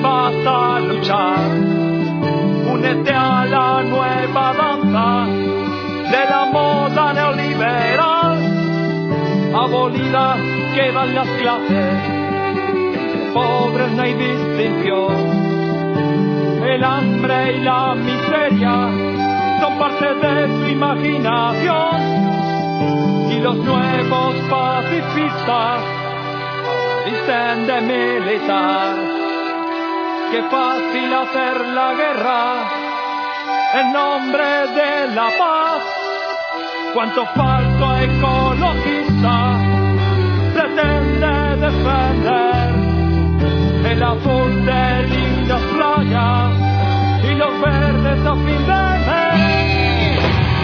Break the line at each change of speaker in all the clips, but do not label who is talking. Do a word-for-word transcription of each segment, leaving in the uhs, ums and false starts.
vas a luchar. Únete a la nueva danza de la moda neoliberal. Abolidas quedan las clases, entre pobres no hay distinción. El hambre y la miseria son parte de tu imaginación. Y los nuevos pacifistas dicen de militar. Qué fácil hacer la guerra en nombre de la paz. Cuánto falso ecologista pretende defender el azul de lindas playas y los verdes a fin de mes.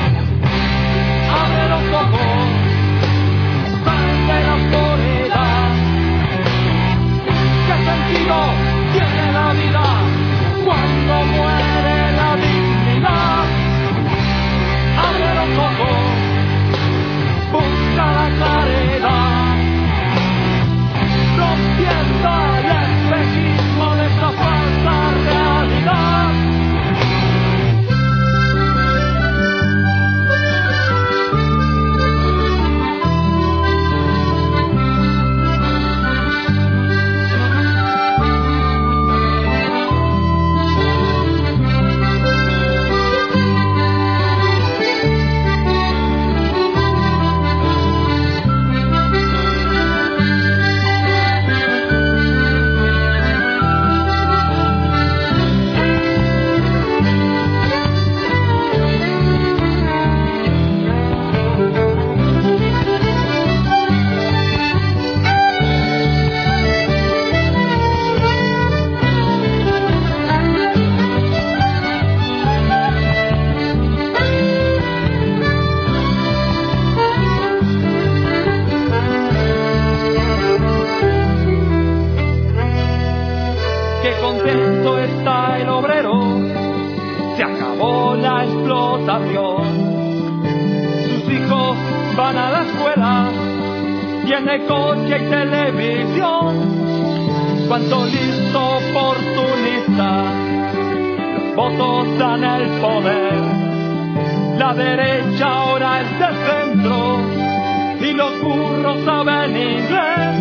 Abre los ojos, sal de la soledad. ¿Qué sentido tiene la vida cuando muere la dignidad? Abre los ojos, busca la claridad, rompiendo el espejismo de esta falsa realidad. Sus hijos van a la escuela, tiene coche y televisión. Cuánto listo oportunista, los votos dan el poder. La derecha ahora es del centro y los burros saben inglés.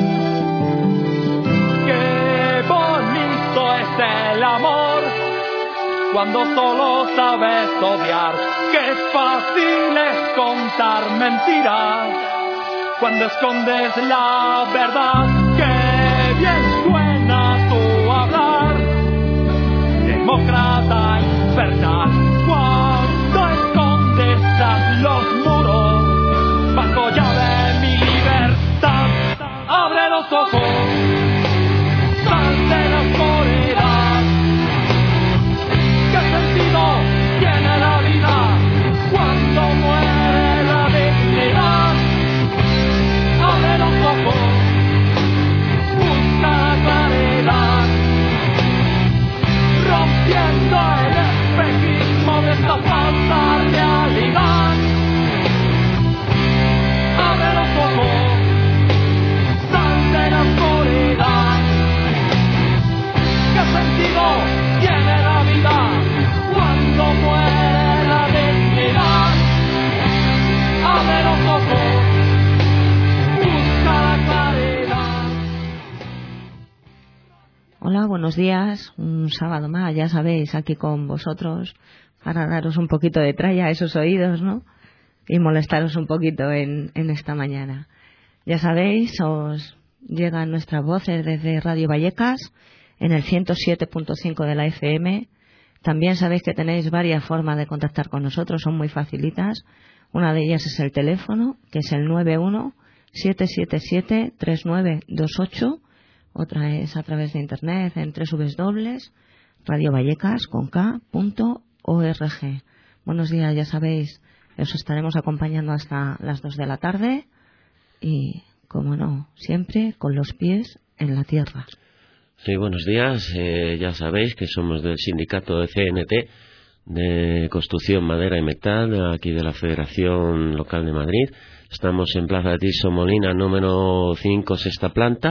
Qué bonito es el amor cuando solo sabes odiar. Qué fácil es contar mentiras cuando escondes la verdad. Qué bien suena tu hablar, demócrata infernal, cuando escondes tras los muros bajo llave mi libertad. Abre los ojos, sal de la oscuridad. ¿Qué sentido tiene la vida cuando muere la dignidad? Abre los ojos, busca la claridad, rompiendo el espejismo de esta falsa realidad. Abre los ojos, sal de la oscuridad. ¿Qué sentido tiene la vida cuando muere la dignidad? Abre los ojos, busca la claridad.
Hola, buenos días. Un sábado más, ya sabéis, aquí con vosotros para daros un poquito de tralla a esos oídos, ¿no? Y molestaros un poquito en, en esta mañana. Ya sabéis, os llegan nuestras voces desde Radio Vallecas en el ciento siete punto cinco de la F M. También sabéis que tenéis varias formas de contactar con nosotros, son muy facilitas. Una de ellas es el teléfono, que es el nueve uno siete siete siete tres nueve dos ocho. Otra es a través de internet en doble u doble u doble u punto radio vallecas punto org. Buenos días, ya sabéis, os estaremos acompañando hasta las dos de la tarde y, como no, siempre con los pies en la tierra.
Sí, buenos días. Eh, ya sabéis que somos del sindicato de C N T, de Construcción, Madera y Metal, aquí de la Federación Local de Madrid. Estamos en Plaza de Tirso Molina, número cinco, sexta planta,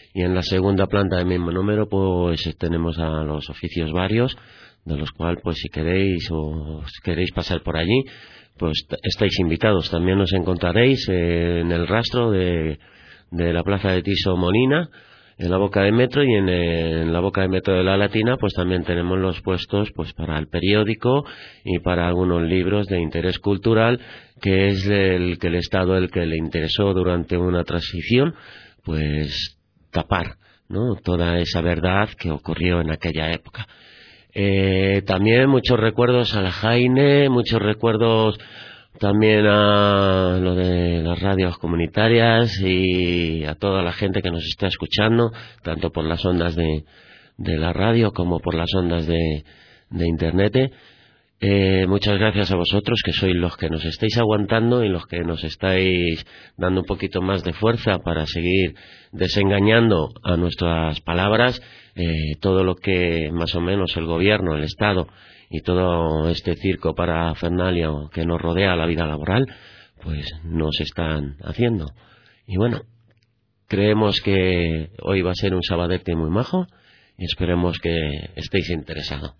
y en la segunda planta del mismo número pues tenemos a los oficios varios, de los cuales pues si queréis o queréis pasar por allí, pues estáis invitados. También nos encontraréis eh, en el rastro de, de la plaza de Tiso Molina, en la boca de metro, y en, en la boca de metro de la Latina pues también tenemos los puestos pues para el periódico y para algunos libros de interés cultural, que es el que el Estado el que le interesó durante una transición pues tapar, ¿no?, toda esa verdad que ocurrió en aquella época. Eh, también muchos recuerdos a la Jaime, muchos recuerdos también a lo de las radios comunitarias y a toda la gente que nos está escuchando, tanto por las ondas de, de la radio como por las ondas de, de internet. Eh, muchas gracias a vosotros, que sois los que nos estáis aguantando y los que nos estáis dando un poquito más de fuerza para seguir desengañando a nuestras palabras eh, todo lo que más o menos el gobierno, el Estado y todo este circo parafernalia que nos rodea la vida laboral pues nos están haciendo. Y bueno, creemos que hoy va a ser un sabadete muy majo y esperemos que estéis interesados.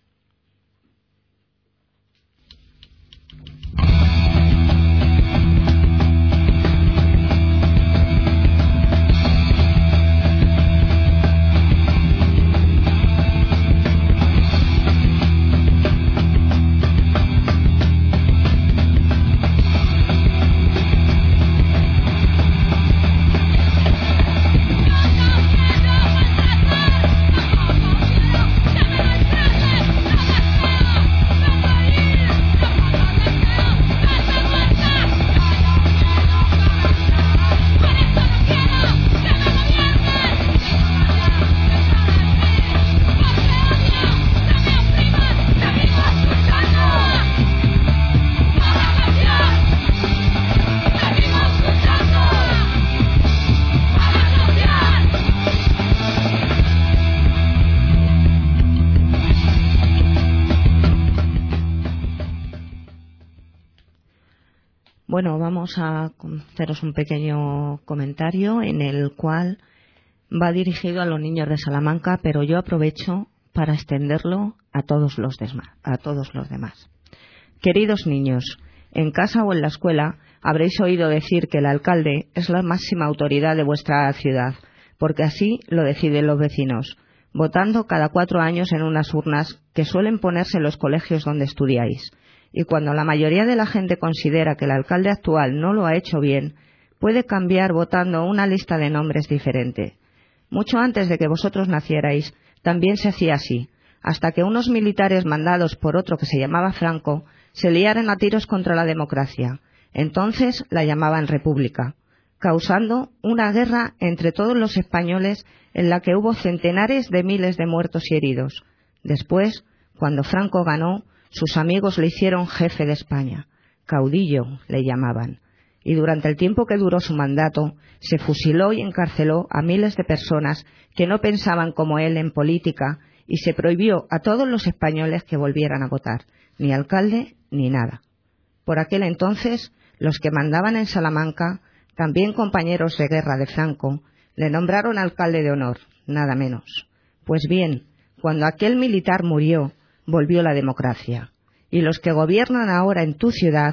Bueno, vamos a haceros un pequeño comentario en el cual va dirigido a los niños de Salamanca, pero yo aprovecho para extenderlo a todos los demás. A todos los demás. Queridos niños, en casa o en la escuela habréis oído decir que el alcalde es la máxima autoridad de vuestra ciudad, porque así lo deciden los vecinos, votando cada cuatro años en unas urnas que suelen ponerse en los colegios donde estudiáis. Y cuando la mayoría de la gente considera que el alcalde actual no lo ha hecho bien, puede cambiar votando una lista de nombres diferente. Mucho antes de que vosotros nacierais, también se hacía así, hasta que unos militares mandados por otro que se llamaba Franco se liaran a tiros contra la democracia. Entonces la llamaban República, causando una guerra entre todos los españoles en la que hubo centenares de miles de muertos y heridos. Después, cuando Franco ganó, sus amigos le hicieron jefe de España, caudillo le llamaban, y durante el tiempo que duró su mandato se fusiló y encarceló a miles de personas que no pensaban como él en política y se prohibió a todos los españoles que volvieran a votar, ni alcalde ni nada. Por aquel entonces, los que mandaban en Salamanca, también compañeros de guerra de Franco, le nombraron alcalde de honor, nada menos. Pues bien, cuando aquel militar murió, volvió la democracia. Y los que gobiernan ahora en tu ciudad,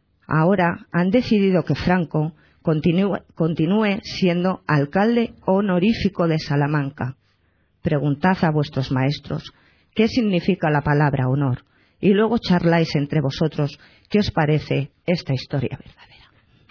ahora han decidido que Franco continúe, continúe siendo alcalde honorífico de Salamanca. Preguntad a vuestros maestros qué significa la palabra honor y luego charláis entre vosotros qué os parece esta historia verdadera.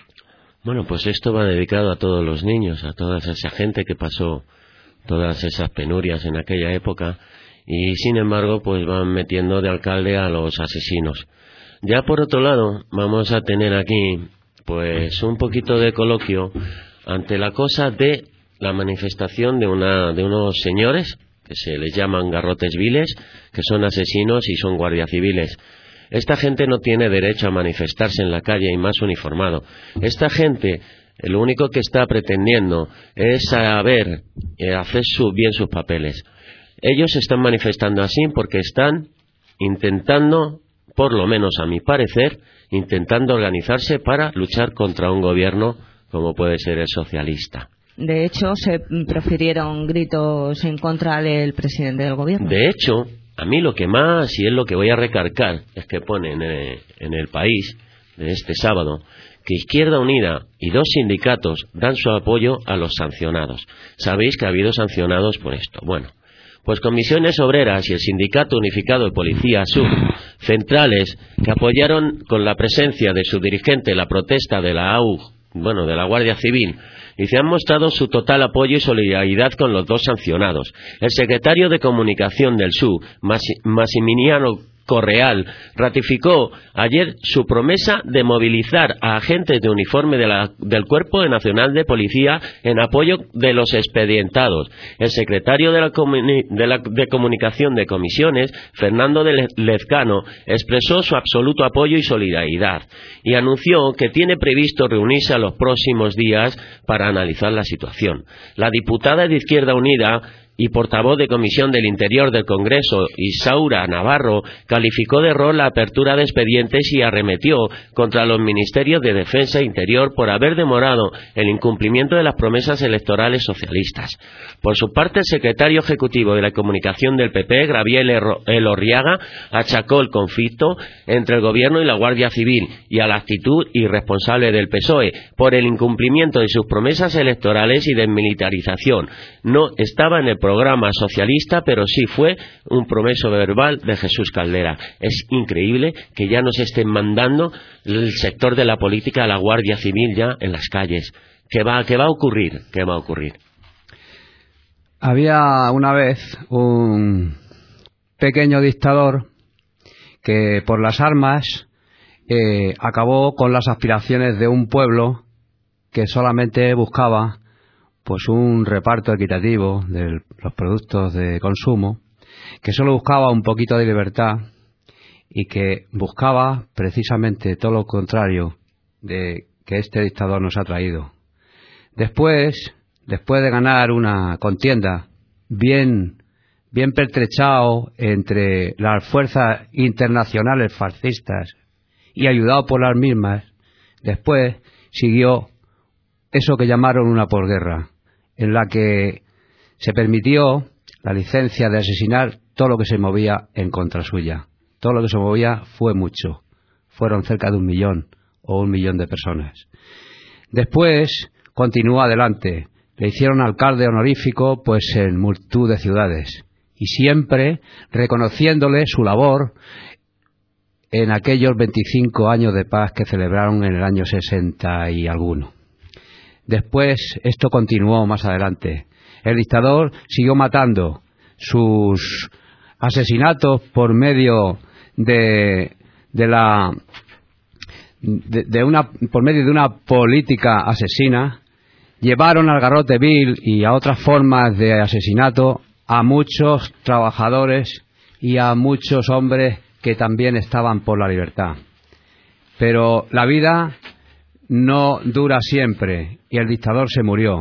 Bueno, pues esto va dedicado a todos los niños, a toda esa gente que pasó todas esas penurias en aquella época. Y sin embargo pues van metiendo de alcalde a los asesinos. Ya por otro lado vamos a tener aquí pues un poquito de coloquio ante la cosa de la manifestación de una de unos señores que se les llaman garrotes viles, que son asesinos y son guardias civiles. Esta gente no tiene derecho a manifestarse en la calle y más uniformado. Esta gente lo único que está pretendiendo es saber eh, hacer su, bien sus papeles. Ellos se están manifestando así porque están intentando, por lo menos a mi parecer, intentando organizarse para luchar contra un gobierno como puede ser el socialista.
De hecho, se profirieron gritos en contra del presidente del gobierno.
De hecho, a mí lo que más, y es lo que voy a recalcar, es que pone en el, en el País de este sábado, que Izquierda Unida y dos sindicatos dan su apoyo a los sancionados. Sabéis que ha habido sancionados por esto. Bueno, pues Comisiones Obreras y el Sindicato Unificado de Policía Sur, centrales que apoyaron con la presencia de su dirigente la protesta de la A U, bueno, de la Guardia Civil, y se han mostrado su total apoyo y solidaridad con los dos sancionados. El secretario de Comunicación del S U, Massimiliano Correal, ratificó ayer su promesa de movilizar a agentes de uniforme de la, del Cuerpo Nacional de Policía en apoyo de los expedientados. El secretario de, la comuni de, la, de Comunicación de Comisiones, Fernando de Lezcano, expresó su absoluto apoyo y solidaridad y anunció que tiene previsto reunirse a los próximos días para analizar la situación. La diputada de Izquierda Unida y portavoz de Comisión del Interior del Congreso, Isaura Navarro, calificó de error la apertura de expedientes y arremetió contra los ministerios de Defensa e Interior por haber demorado el incumplimiento de las promesas electorales socialistas. Por su parte, el secretario ejecutivo de la Comunicación del P P, Gabriel Elorriaga, achacó el conflicto entre el Gobierno y la Guardia Civil y a la actitud irresponsable del P S O E por el incumplimiento de sus promesas electorales y desmilitarización. No estaba en el programa socialista, pero sí fue un promeso verbal de Jesús Caldera. Es increíble que ya nos estén mandando el sector de la política a la Guardia Civil ya en las calles. ¿Qué va, qué va a ocurrir? ¿Qué va a ocurrir?
Había una vez un pequeño dictador que por las armas eh, acabó con las aspiraciones de un pueblo que solamente buscaba pues un reparto equitativo de los productos de consumo, que solo buscaba un poquito de libertad y que buscaba precisamente todo lo contrario de que este dictador nos ha traído. Después, después de ganar una contienda bien, bien pertrechado entre las fuerzas internacionales fascistas y ayudado por las mismas, después siguió eso que llamaron una posguerra, en la que se permitió la licencia de asesinar todo lo que se movía en contra suya. Todo lo que se movía fue mucho. Fueron cerca de un millón o un millón de personas. Después continuó adelante. Le hicieron alcalde honorífico pues en multitud de ciudades. Y siempre reconociéndole su labor en aquellos veinticinco años de paz que celebraron en el año sesenta y alguno. Después esto continuó más adelante. El dictador siguió matando. Sus asesinatos por medio de, de la de, de una por medio de una política asesina llevaron al garrote vil y a otras formas de asesinato a muchos trabajadores y a muchos hombres que también estaban por la libertad. Pero la vida no dura siempre y el dictador se murió.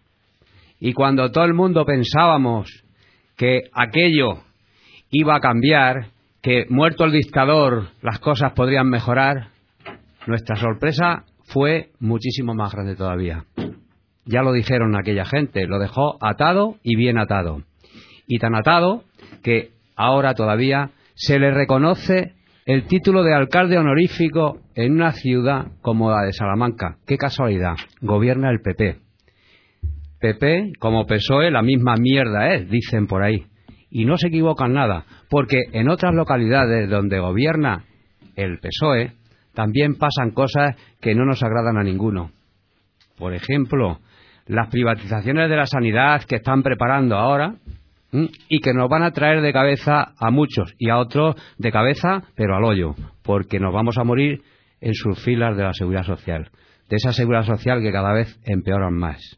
Y cuando todo el mundo pensábamos que aquello iba a cambiar, que muerto el dictador las cosas podrían mejorar, nuestra sorpresa fue muchísimo más grande todavía. Ya lo dijeron aquella gente, lo dejó atado y bien atado. Y tan atado que ahora todavía se le reconoce el título de alcalde honorífico en una ciudad como la de Salamanca. ¡Qué casualidad! Gobierna el P P. P P, como P S O E, la misma mierda es, dicen por ahí. Y no se equivocan nada, porque en otras localidades donde gobierna el P S O E también pasan cosas que no nos agradan a ninguno. Por ejemplo, las privatizaciones de la sanidad que están preparando ahora y que nos van a traer de cabeza a muchos y a otros de cabeza, pero al hoyo, porque nos vamos a morir en sus filas de la seguridad social, de esa seguridad social que cada vez empeoran más.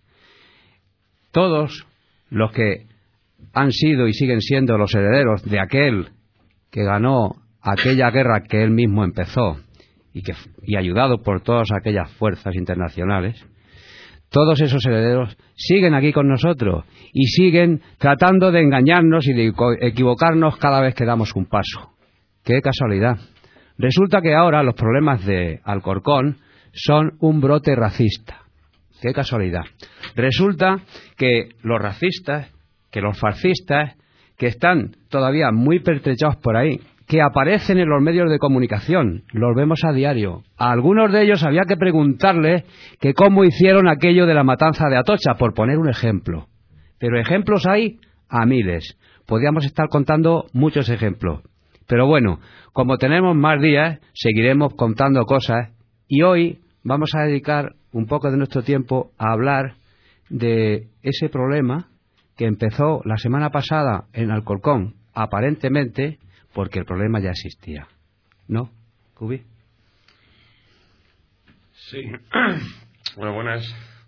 Todos los que han sido y siguen siendo los herederos de aquel que ganó aquella guerra que él mismo empezó y, que, y ayudado por todas aquellas fuerzas internacionales, todos esos herederos siguen aquí con nosotros y siguen tratando de engañarnos y de equivocarnos cada vez que damos un paso. ¡Qué casualidad! Resulta que ahora los problemas de Alcorcón son un brote racista. qué casualidad. Resulta que los racistas, que los fascistas, que están todavía muy pertrechados por ahí, que aparecen en los medios de comunicación, los vemos a diario. A algunos de ellos había que preguntarles que cómo hicieron aquello de la matanza de Atocha, por poner un ejemplo. Pero ejemplos hay a miles. Podríamos estar contando muchos ejemplos. Pero bueno, como tenemos más días, seguiremos contando cosas y hoy vamos a dedicar un poco de nuestro tiempo a hablar de ese problema que empezó la semana pasada en Alcorcón, aparentemente porque el problema ya existía. ¿No, Cubi?
Sí. Bueno, buenas.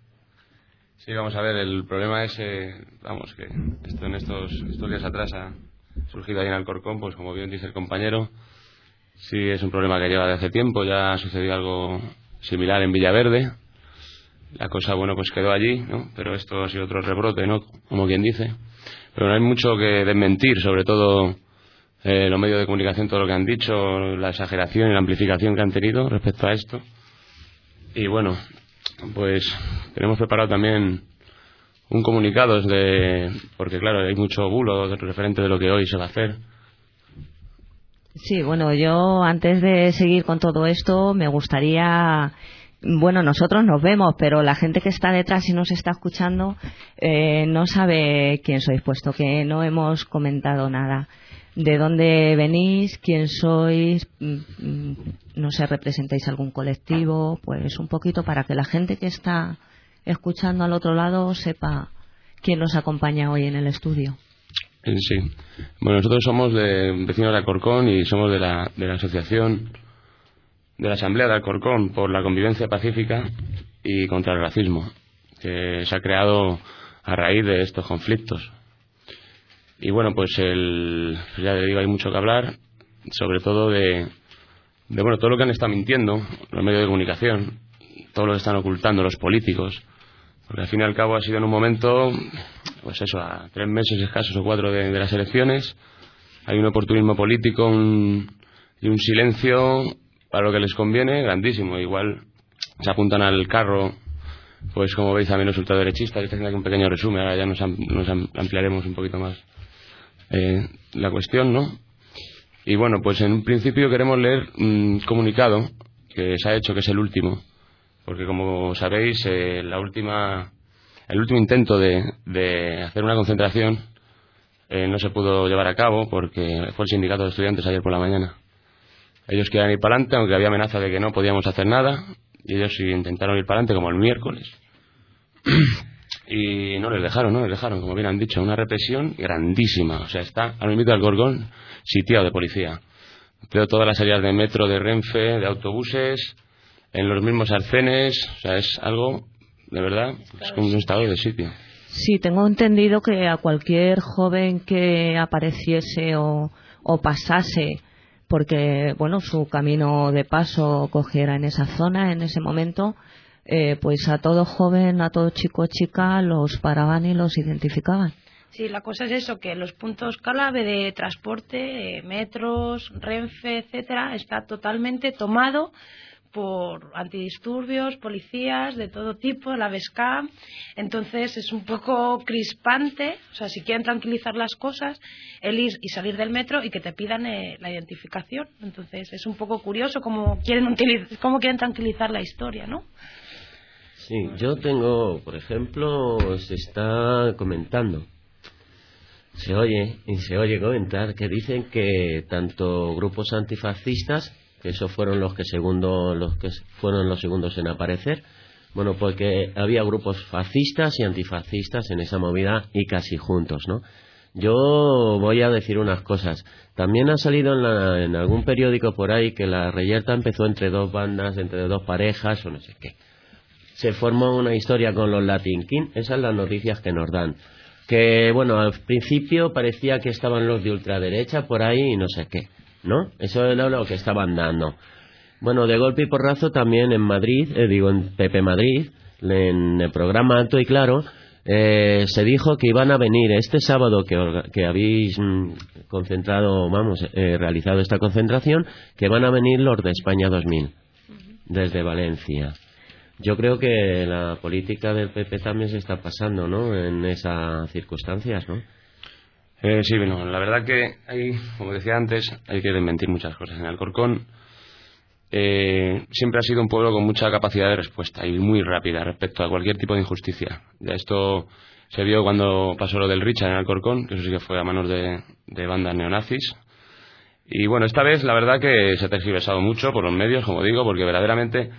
Sí, vamos a ver, el problema es, eh, vamos, que esto en estos, estos días atrás ha surgido ahí en Alcorcón, pues como bien dice el compañero, sí es un problema que lleva de hace tiempo, ya ha sucedido algo similar en Villaverde. La cosa, bueno, pues quedó allí, ¿no? Pero esto ha sido otro rebrote, ¿no? Como quien dice. Pero no hay mucho que desmentir, sobre todo eh, los medios de comunicación, todo lo que han dicho, la exageración y la amplificación que han tenido respecto a esto. Y bueno, pues tenemos preparado también un comunicado de, porque claro, hay mucho bulo referente de lo que hoy se va a hacer.
Sí, bueno, yo antes de seguir con todo esto me gustaría, bueno, nosotros nos vemos, pero la gente que está detrás y nos está escuchando eh, no sabe quién sois, puesto que no hemos comentado nada. ¿De dónde venís? ¿Quién sois? No sé, ¿representáis algún colectivo? Pues un poquito para que la gente que está escuchando al otro lado sepa quién nos acompaña hoy en el estudio.
Sí. Bueno, nosotros somos de vecinos de Alcorcón y somos de la, de la asociación, de la Asamblea de Alcorcón por la convivencia pacífica y contra el racismo, que se ha creado a raíz de estos conflictos. Y bueno, pues el, ya le digo, hay mucho que hablar, sobre todo de, de bueno, todo lo que han estado mintiendo los medios de comunicación, todo lo que están ocultando los políticos, porque al fin y al cabo ha sido en un momento, pues eso, a tres meses escasos o cuatro de, de las elecciones, hay un oportunismo político un, y un silencio para lo que les conviene grandísimo. Igual se apuntan al carro, pues como veis también los ultraderechistas. Estoy haciendo aquí un pequeño resumen, ahora ya nos, nos ampliaremos un poquito más eh, la cuestión, ¿no? Y bueno, pues en un principio queremos leer un comunicado que se ha hecho, que es el último, porque como sabéis, eh, la última, el último intento de, de hacer una concentración eh, no se pudo llevar a cabo porque fue el sindicato de estudiantes ayer por la mañana. Ellos querían ir para adelante, aunque había amenaza de que no podíamos hacer nada, y ellos sí intentaron ir para adelante como el miércoles. Y no les dejaron, no les dejaron, como bien han dicho, una represión grandísima. O sea, está al mismo de Alcorcón sitiado de policía. Veo todas las salidas de metro, de Renfe, de autobuses, en los mismos arcenes. O sea, es algo, de verdad, es como un estado de sitio.
Sí, tengo entendido que a cualquier joven que apareciese o, o pasase, porque bueno, su camino de paso cogiera en esa zona, en ese momento, eh, pues a todo joven, a todo chico o chica los paraban y los identificaban.
Sí, la cosa es eso, que los puntos clave de transporte, eh, metros, Renfe, etcétera, está totalmente tomado por antidisturbios, policías de todo tipo, la Vescam. Entonces es un poco crispante, o sea, si quieren tranquilizar las cosas, el ir y salir del metro y que te pidan eh, la identificación. Entonces es un poco curioso cómo quieren utilizar, cómo quieren tranquilizar la historia, ¿no?
Sí, yo tengo, por ejemplo, se está comentando, se oye y se oye comentar que dicen que tanto grupos antifascistas, que esos fueron los que segundo los que fueron los segundos en aparecer, bueno, porque había grupos fascistas y antifascistas en esa movida y casi juntos, ¿no? Yo voy a decir unas cosas. También ha salido en, la, en algún periódico por ahí que la reyerta empezó entre dos bandas, entre dos parejas o no sé qué. Se formó una historia con los Latin King, esas son las noticias que nos dan. Que, bueno, al principio parecía que estaban los de ultraderecha por ahí y no sé qué, ¿no? Eso era lo que estaban dando. Bueno, de golpe y porrazo también en Madrid, eh, digo en Pepe Madrid, en el programa Alto y Claro, eh, se dijo que iban a venir este sábado que, que habéis mm, concentrado, vamos, eh, realizado esta concentración, que van a venir los de España dos mil, desde Valencia. Yo creo que la política del P P también se está pasando, ¿no? En esas circunstancias, ¿no?
Eh, sí, bueno, la verdad que hay, como decía antes, hay que desmentir muchas cosas. En Alcorcón eh, siempre ha sido un pueblo con mucha capacidad de respuesta y muy rápida respecto a cualquier tipo de injusticia. Ya esto se vio cuando pasó lo del Richa en Alcorcón, que eso sí que fue a manos de, de bandas neonazis. Y bueno, esta vez la verdad que se ha tergiversado mucho por los medios, como digo, porque verdaderamente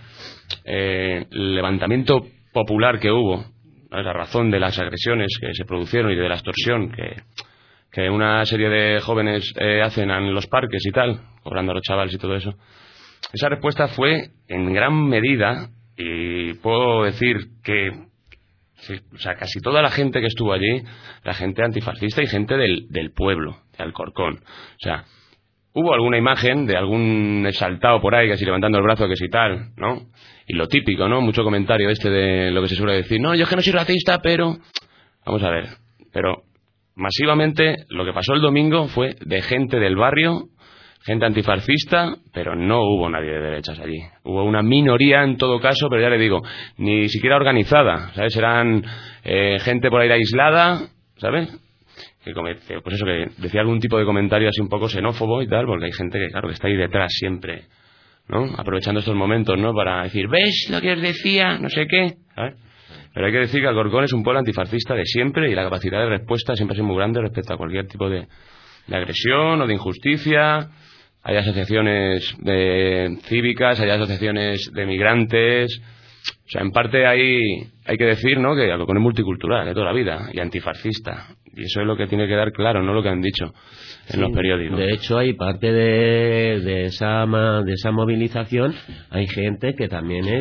eh, el levantamiento popular que hubo, ¿no?, la razón de las agresiones que se produjeron y de la extorsión que, que una serie de jóvenes eh, hacen en los parques y tal, cobrando a los chavales y todo eso, esa respuesta fue en gran medida, y puedo decir que sí, o sea, casi toda la gente que estuvo allí, la gente antifascista y gente del, del pueblo, de Alcorcón. O sea, hubo alguna imagen de algún exaltado por ahí, casi levantando el brazo, que si tal, ¿no? Y lo típico, ¿no? Mucho comentario este de lo que se suele decir. No, yo es que no soy racista, pero... Vamos a ver. Pero masivamente lo que pasó el domingo fue de gente del barrio, gente antifascista, pero no hubo nadie de derechas allí. Hubo una minoría en todo caso, pero ya le digo, ni siquiera organizada, ¿sabes? Eran eh, gente por ahí aislada, ¿sabes? Que pues eso, que decía algún tipo de comentario así un poco xenófobo y tal, porque hay gente que, claro, que está ahí detrás siempre, ¿no? Aprovechando estos momentos, ¿no? Para decir, ¿ves lo que os decía? No sé qué, ¿sabes? Pero hay que decir que Alcorcón es un pueblo antifascista de siempre y la capacidad de respuesta siempre ha sido muy grande respecto a cualquier tipo de, de agresión o de injusticia. Hay asociaciones de cívicas, hay asociaciones de migrantes. O sea, en parte hay, hay que decir, ¿no?, que Alcorcón es multicultural de toda la vida y antifascista. Y eso es lo que tiene que dar claro, no lo que han dicho en sí, los periódicos.
De hecho, hay parte de, de, esa, de esa movilización, hay gente que también es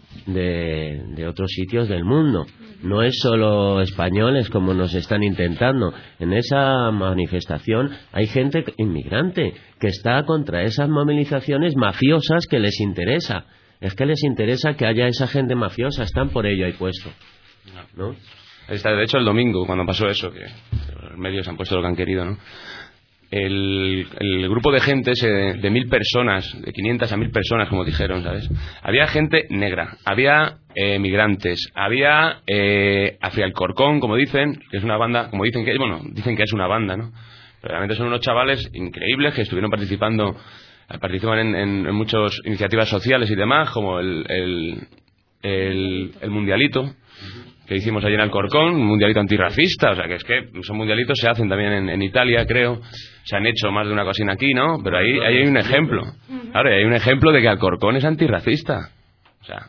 de, de otros sitios del mundo. No es solo españoles como nos están intentando. En esa manifestación hay gente inmigrante que está contra esas movilizaciones mafiosas que les interesa. Es que les interesa que haya esa gente mafiosa, están por ello ahí puesto, ¿no?
De hecho, el domingo, cuando pasó eso, que los medios han puesto lo que han querido, ¿no? El, el grupo de gente ese de, de mil personas, de quinientas a mil personas, como dijeron, ¿sabes? Había gente negra, había eh, migrantes, había eh, hacia Alcorcón, como dicen, que es una banda, como dicen que es, bueno, dicen que es una banda, ¿no? Pero realmente son unos chavales increíbles que estuvieron participando, participan en, en, en muchas iniciativas sociales y demás, como el, el, el, el Mundialito que hicimos allí en Alcorcón, un mundialito antirracista. O sea, que es que esos mundialitos se hacen también en, en Italia, creo, se han hecho más de una ocasión aquí, ¿no? Pero ahí, ahí hay un ejemplo, claro, hay un ejemplo de que Alcorcón es antirracista. O sea,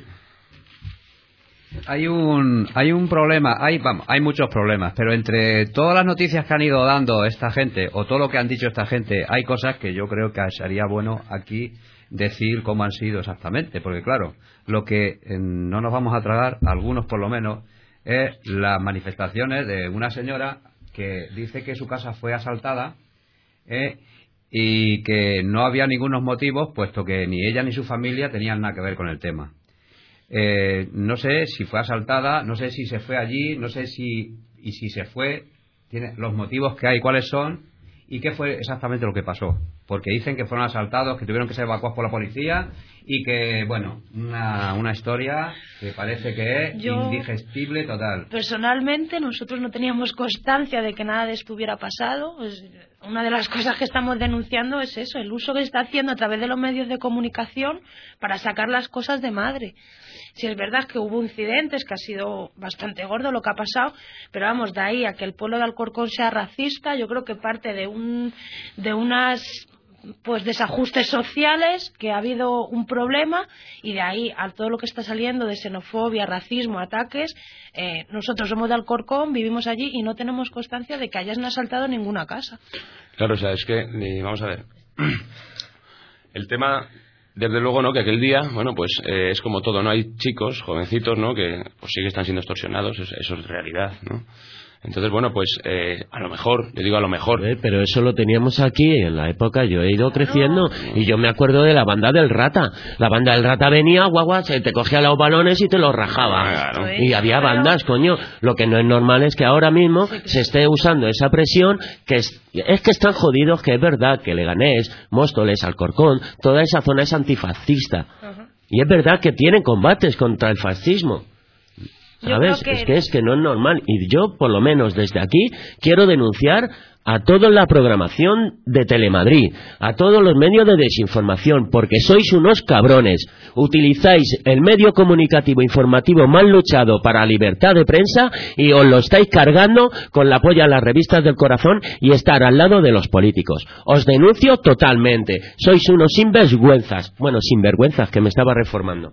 hay un hay un problema, hay vamos, hay muchos problemas, pero entre todas las noticias que han ido dando esta gente o todo lo que han dicho esta gente, hay cosas que yo creo que sería bueno aquí decir cómo han sido exactamente, porque claro, lo que eh, no nos vamos a tragar, algunos por lo menos, es las manifestaciones de una señora que dice que su casa fue asaltada eh, y que no había ningunos motivos, puesto que ni ella ni su familia tenían nada que ver con el tema. Eh, no sé si fue asaltada, no sé si se fue allí, no sé si, y si se fue, tiene los motivos que hay, cuáles son y qué fue exactamente lo que pasó, porque dicen que fueron asaltados, que tuvieron que ser evacuados por la policía y que, bueno, una, una historia que parece que es Yo, indigestible total.
Personalmente nosotros no teníamos constancia de que nada de esto hubiera pasado. Pues una de las cosas que estamos denunciando es eso, el uso que se está haciendo a través de los medios de comunicación para sacar las cosas de madre. Si es verdad que hubo incidentes, que ha sido bastante gordo lo que ha pasado, pero vamos, de ahí a que el pueblo de Alcorcón sea racista, yo creo que parte de un de unas pues desajustes sociales, que ha habido un problema, y de ahí a todo lo que está saliendo de xenofobia, racismo, ataques. Eh, nosotros somos de Alcorcón, vivimos allí y no tenemos constancia de que hayan asaltado ninguna casa.
Claro, o sea, es que, vamos a ver, el tema, desde luego, ¿no?, que aquel día, bueno, pues eh, es como todo, ¿no? Hay chicos, jovencitos, ¿no?, que pues sí que están siendo extorsionados, eso, eso es realidad, ¿no? Entonces, bueno, pues eh, a lo mejor, yo digo a lo mejor.
Eh, pero eso lo teníamos aquí en la época, yo he ido creciendo y yo me acuerdo de la banda del Rata. La banda del Rata venía, guagua, se te cogía los balones y te los rajaba. Claro. Y había bandas, coño. Lo que no es normal es que ahora mismo se esté usando esa presión, que es, es que están jodidos, que es verdad que Leganés, Móstoles, Alcorcón, toda esa zona es antifascista. Uh-huh. Y es verdad que tienen combates contra el fascismo. ¿Sabes? Que... Es que es que no es normal. Y yo, por lo menos desde aquí, quiero denunciar a toda la programación de Telemadrid, a todos los medios de desinformación, porque sois unos cabrones. Utilizáis el medio comunicativo informativo más luchado para la libertad de prensa y os lo estáis cargando con la polla a las revistas del corazón y estar al lado de los políticos. Os denuncio totalmente. Sois unos sinvergüenzas. Bueno, sinvergüenzas, que me estaba reformando.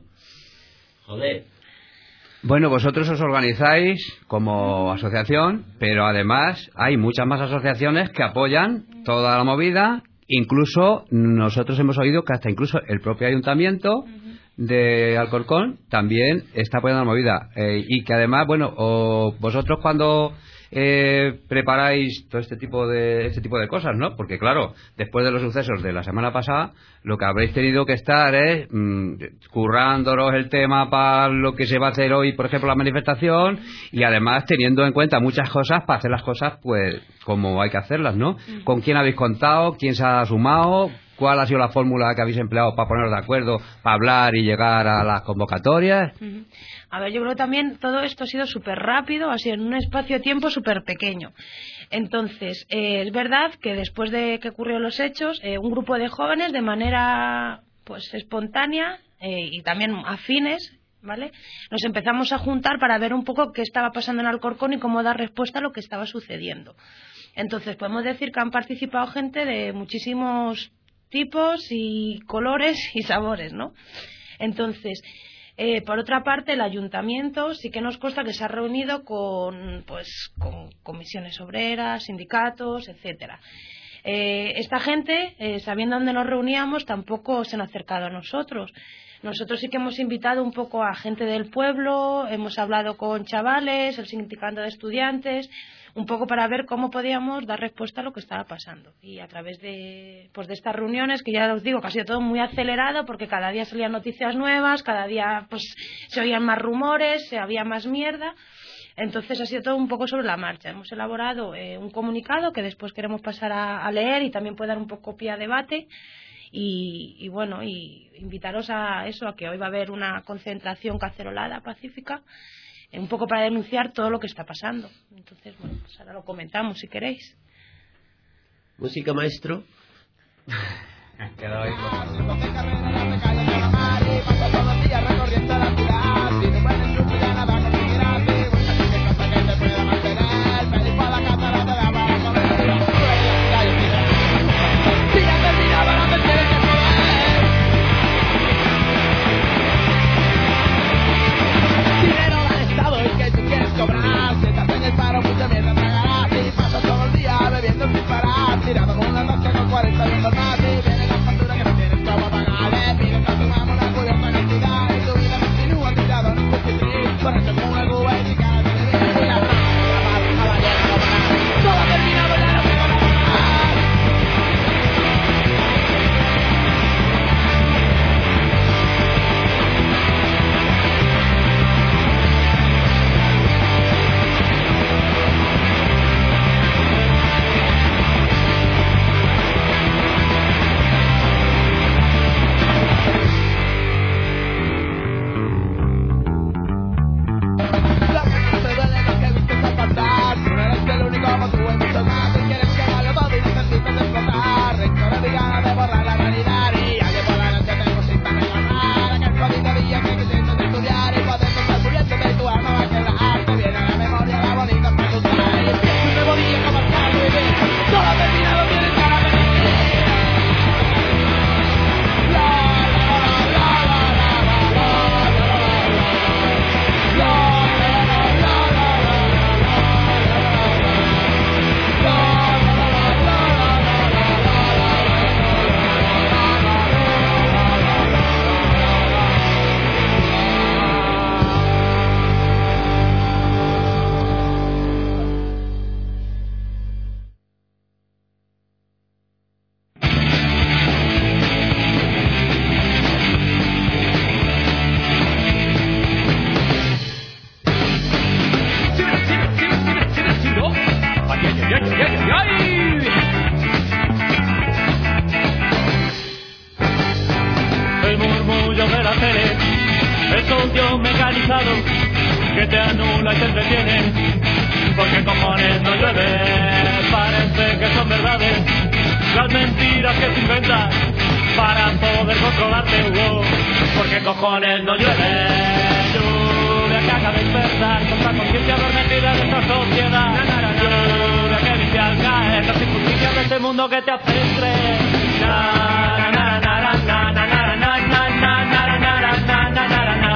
Joder.
Bueno, vosotros os organizáis como asociación, pero además hay muchas más asociaciones que apoyan toda la movida. Incluso nosotros hemos oído que hasta incluso el propio ayuntamiento de Alcorcón también está apoyando la movida. Eh, y que además, bueno, o vosotros cuando eh, preparáis todo este tipo de este tipo de cosas, ¿no? Porque claro, después de los sucesos de la semana pasada, lo que habréis tenido que estar es mmm, currándonos el tema para lo que se va a hacer hoy, por ejemplo, la manifestación, y además teniendo en cuenta muchas cosas para hacer las cosas pues como hay que hacerlas, ¿no? Uh-huh. ¿Con quién habéis contado? ¿Quién se ha sumado? ¿Cuál ha sido la fórmula que habéis empleado para poneros de acuerdo, para hablar y llegar a las convocatorias?
Uh-huh. A ver, yo creo que también todo esto ha sido súper rápido, ha sido en un espacio de tiempo súper pequeño. Entonces, eh, es verdad que después de que ocurrieron los hechos, eh, un grupo de jóvenes de manera pues espontánea eh, y también afines, ¿vale?, nos empezamos a juntar para ver un poco qué estaba pasando en Alcorcón y cómo dar respuesta a lo que estaba sucediendo. Entonces, podemos decir que han participado gente de muchísimos tipos y colores y sabores, ¿no? Entonces, Eh, por otra parte, el ayuntamiento sí que nos consta que se ha reunido con, pues, con comisiones obreras, sindicatos, etcétera. Eh, esta gente, eh, sabiendo dónde nos reuníamos, tampoco se han acercado a nosotros. Nosotros sí que hemos invitado un poco a gente del pueblo, hemos hablado con chavales, el sindicato de estudiantes, un poco para ver cómo podíamos dar respuesta a lo que estaba pasando. Y a través de, pues de estas reuniones, que ya os digo que ha sido todo muy acelerado, porque cada día salían noticias nuevas, cada día pues se oían más rumores, se había más mierda. Entonces ha sido todo un poco sobre la marcha. Hemos elaborado eh, un comunicado que después queremos pasar a, a leer y también puede dar un poco pie a debate. Y, y bueno, y invitaros a eso, a que hoy va a haber una concentración cacerolada pacífica, un poco para denunciar todo lo que está pasando. Entonces, bueno, pues ahora lo comentamos si queréis.
Música, maestro.
Queda ahí.
Cobrar, si estás en el paro, mucha mierda tragarás. Y pasas todo el día bebiendo sin parar, tirado con una noche con cuarenta viendo más. Y viene la factura que no tienes cómo pagar. Piden que asumamos una curiosa cantidad y tu vida continúa tirado en un cuchitril. Por eso con una cuba y cada televisión y la rama, la paz, a la guerra, no parar. Todo ha terminado, ya no tengo nada más.
El murmullo de la tele te anula y te entretiene. Porque cojones no llueve, parece que son verdades las mentiras que te inventas para poder controlarte. Wow. Porque cojones no llueve, lluvia que haga despertar con la conciencia adormecida de esta sociedad. Lluvia que dice al caer las injusticias de este mundo que te hace creer. Na, na, na, na, na, na, na, na, na, na, na, na, na, na,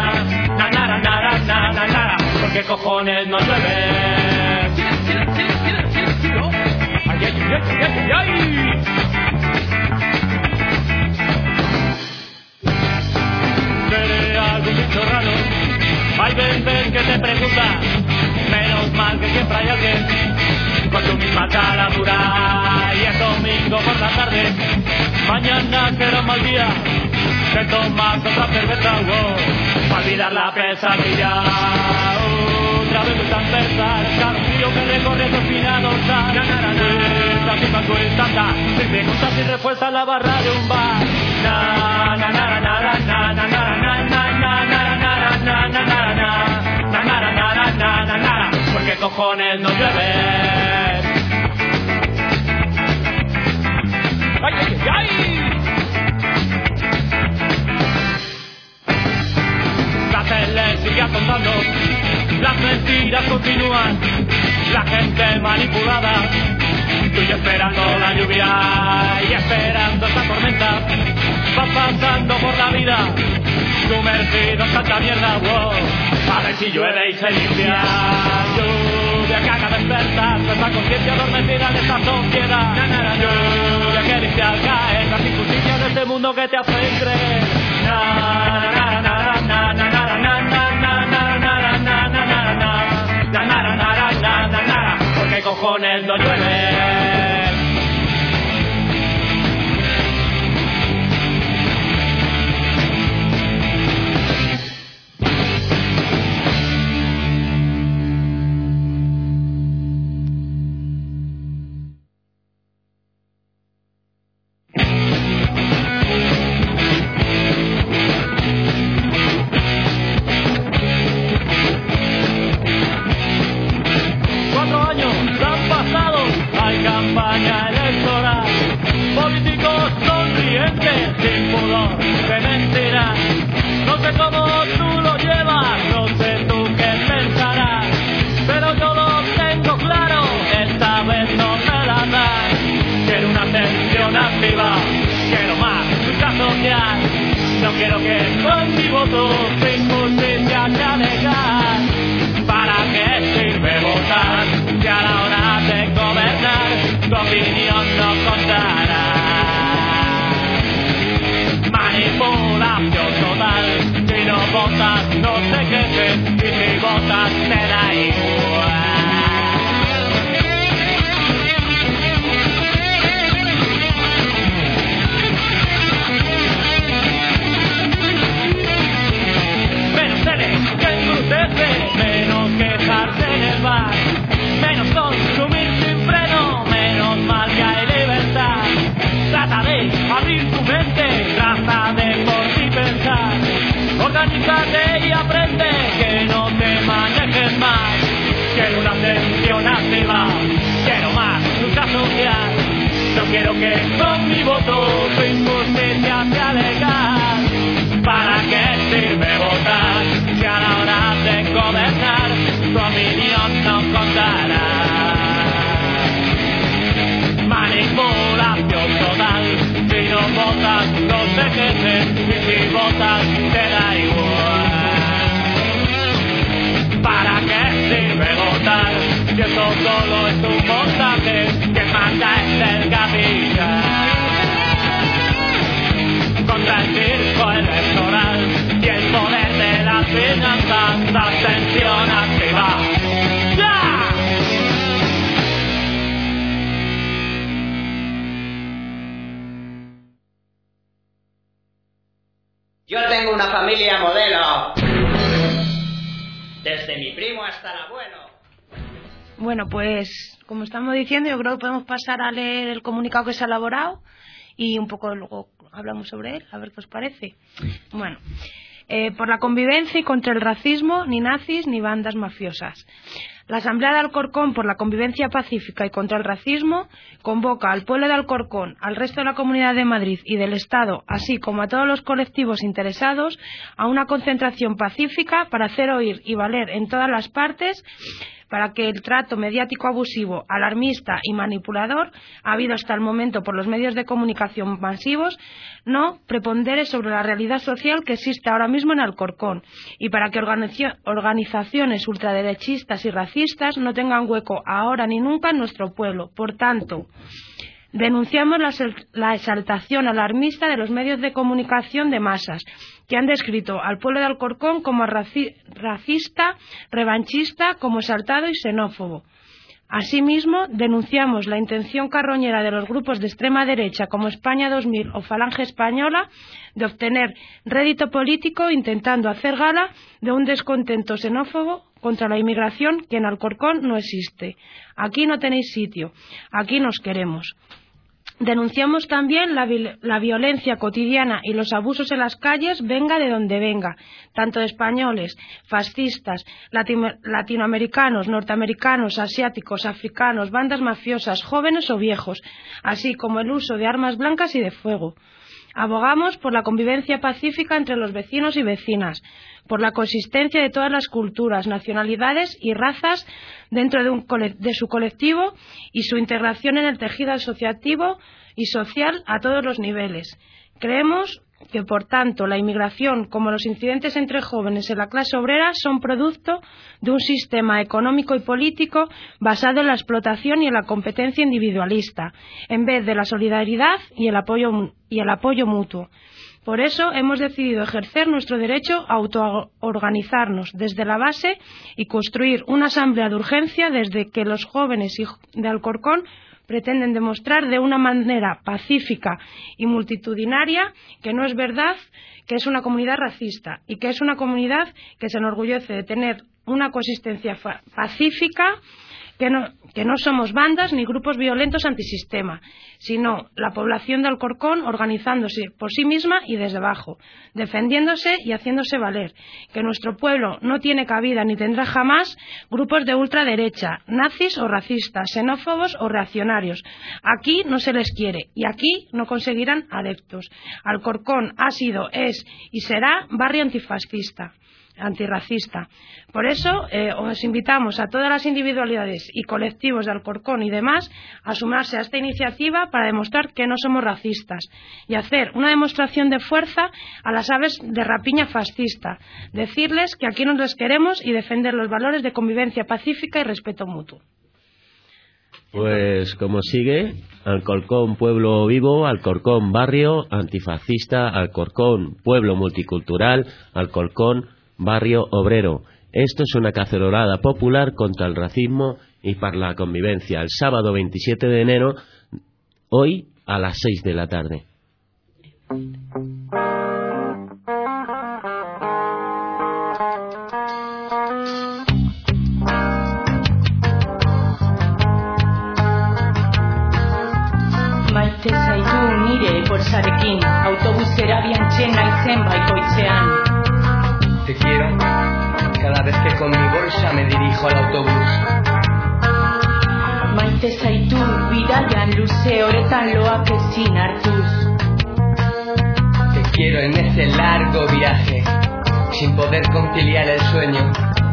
na, na, na, porque cojones no llueve. Ay, ay, ay, ay, ay, ay. Veré algún bicho raro. Hay veces que te pregunta. Menos mal que siempre hay alguien con tu misma cara dura. Y es domingo por la tarde. Mañana será un mal día. Te tomas otra cerveza, wow, para olvidar la pesadilla. Otra vez están pensar, cada frío que recorre tu espina dorsal. Cuesta, misma cuesta, ta, sin preguntas y respuestas la barra de un bar. Na, na, na, na, na, na, na, na, na, na, na, na, na, na, na, na, na, na, na, porque cojones no llueve. ¡Ay, ay, ay! La tele sigue contando, las mentiras continúan, la gente manipulada, tú y yo esperando la lluvia y esperando esta tormenta, vas pasando por la vida, sumergido en tanta mierda, wow, a ver si llueve y se limpia, lluvia que haga despertar nuestra conciencia adormecida de esta sociedad, lluvia que dice al caer las injusticias de este mundo que te hacen creer, na, na, na, na, na, na, na. Porque cojones no llueve. Campaña electoral, políticos sonrientes sin pudor de mentira. No sé cómo tú lo llevas, no sé tú qué pensarás, pero yo lo tengo claro, esta vez no me la das. Quiero una atención activa, quiero más lucha social. No quiero que con mi voto tu injusticia te alegar. ¿Para qué sirve votar si a la hora de gobernar tu opinión no contará? Manipulación total, si no votas no te quejes y si votas te da igual. Menos tele que embrutece, menos quejarse en el bar, menos consumir sin freno, menos mal que hay libertad. Trata de abrir tu mente, trata de por ti pensar. Organízate y aprende que no te manejes más. Quiero una atención activa, quiero más lucha social. No quiero que con mi voto tu injusticia te alegar. ¿Para qué sirve votar si a la hora de gobernar tu opinión no contará? Manipulación total, si no votas no te quejes y si votas te da igual. ¿Para qué sirve votar si eso solo es un montaje que manda es el capital? Contra el circo electoral y el poder de las finanzas, la abstención activa. ¡Ya!
Yo tengo una familia modelo. Desde mi primo hasta el abuelo.
Bueno, pues como estamos diciendo, yo creo que podemos pasar a leer el comunicado que se ha elaborado y un poco luego hablamos sobre él, a ver qué os parece. Bueno, eh, por la convivencia y contra el racismo, ni nazis ni bandas mafiosas. La Asamblea de Alcorcón por la convivencia pacífica y contra el racismo convoca al pueblo de Alcorcón, al resto de la Comunidad de Madrid y del Estado, así como a todos los colectivos interesados, a una concentración pacífica para hacer oír y valer en todas las partes para que el trato mediático abusivo, alarmista y manipulador habido hasta el momento por los medios de comunicación masivos no prepondere sobre la realidad social que existe ahora mismo en Alcorcón, y para que organizaciones ultraderechistas y racistas no tengan hueco ahora ni nunca en nuestro pueblo. Por tanto, denunciamos la exaltación alarmista de los medios de comunicación de masas que han descrito al pueblo de Alcorcón como raci racista, revanchista, como exaltado y xenófobo. Asimismo, denunciamos la intención carroñera de los grupos de extrema derecha como España dos mil o Falange Española de obtener rédito político intentando hacer gala de un descontento xenófobo contra la inmigración que en Alcorcón no existe. Aquí no tenéis sitio, aquí nos queremos. Denunciamos también la, la violencia cotidiana y los abusos en las calles, venga de donde venga, tanto de españoles, fascistas, latino, latinoamericanos, norteamericanos, asiáticos, africanos, bandas mafiosas, jóvenes o viejos, así como el uso de armas blancas y de fuego. Abogamos por la convivencia pacífica entre los vecinos y vecinas, por la coexistencia de todas las culturas, nacionalidades y razas dentro de, un, de su colectivo y su integración en el tejido asociativo y social a todos los niveles. Creemos que, por tanto, la inmigración, como los incidentes entre jóvenes en la clase obrera, son producto de un sistema económico y político basado en la explotación y en la competencia individualista, en vez de la solidaridad y el apoyo, y el apoyo mutuo. Por eso hemos decidido ejercer nuestro derecho a autoorganizarnos desde la base y construir una asamblea de urgencia desde que los jóvenes de Alcorcón pretenden demostrar de una manera pacífica y multitudinaria que no es verdad que es una comunidad racista y que es una comunidad que se enorgullece de tener una coexistencia pacífica, que no, que no somos bandas ni grupos violentos antisistema, sino la población de Alcorcón organizándose por sí misma y desde abajo, defendiéndose y haciéndose valer, que nuestro pueblo no tiene cabida ni tendrá jamás grupos de ultraderecha, nazis o racistas, xenófobos o reaccionarios. Aquí no se les quiere y aquí no conseguirán adeptos. Alcorcón ha sido, es y será barrio antifascista, antirracista. Por eso eh, os invitamos a todas las individualidades y colectivos de Alcorcón y demás a sumarse a esta iniciativa para demostrar que no somos racistas y hacer una demostración de fuerza a las aves de rapiña fascista, decirles que aquí nos les queremos y defender los valores de convivencia pacífica y respeto mutuo.
Pues como sigue: Alcorcón pueblo vivo, Alcorcón barrio antifascista, Alcorcón pueblo multicultural, Alcorcón barrio obrero. Esto es una cacerolada popular contra el racismo y para la convivencia, el sábado veintisiete de enero, hoy a las seis de la tarde.
Maite zaitu nire borsarekin, autobusera biantzen naizen baikoitzean.
Te quiero cada vez que con mi bolsa me dirijo al autobús.
Maite zaitu bidaian luze horetan loak ezin hartuz.
Te quiero en ese largo viaje sin poder conciliar el sueño.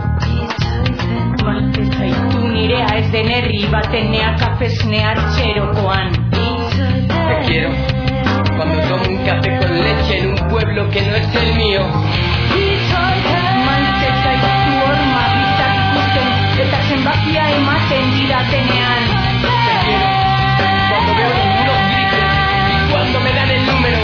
Maite zaitu nirea ez den herri baten neakafesne hartxerokoan.
Te quiero cuando tomo un café con leche en un pueblo que no es el mío.
Maite zaitu horma bizak ikusten eta zenbakia ematen didatenean.
Te quiero cuando veo ningunos grises y cuando me dan el número.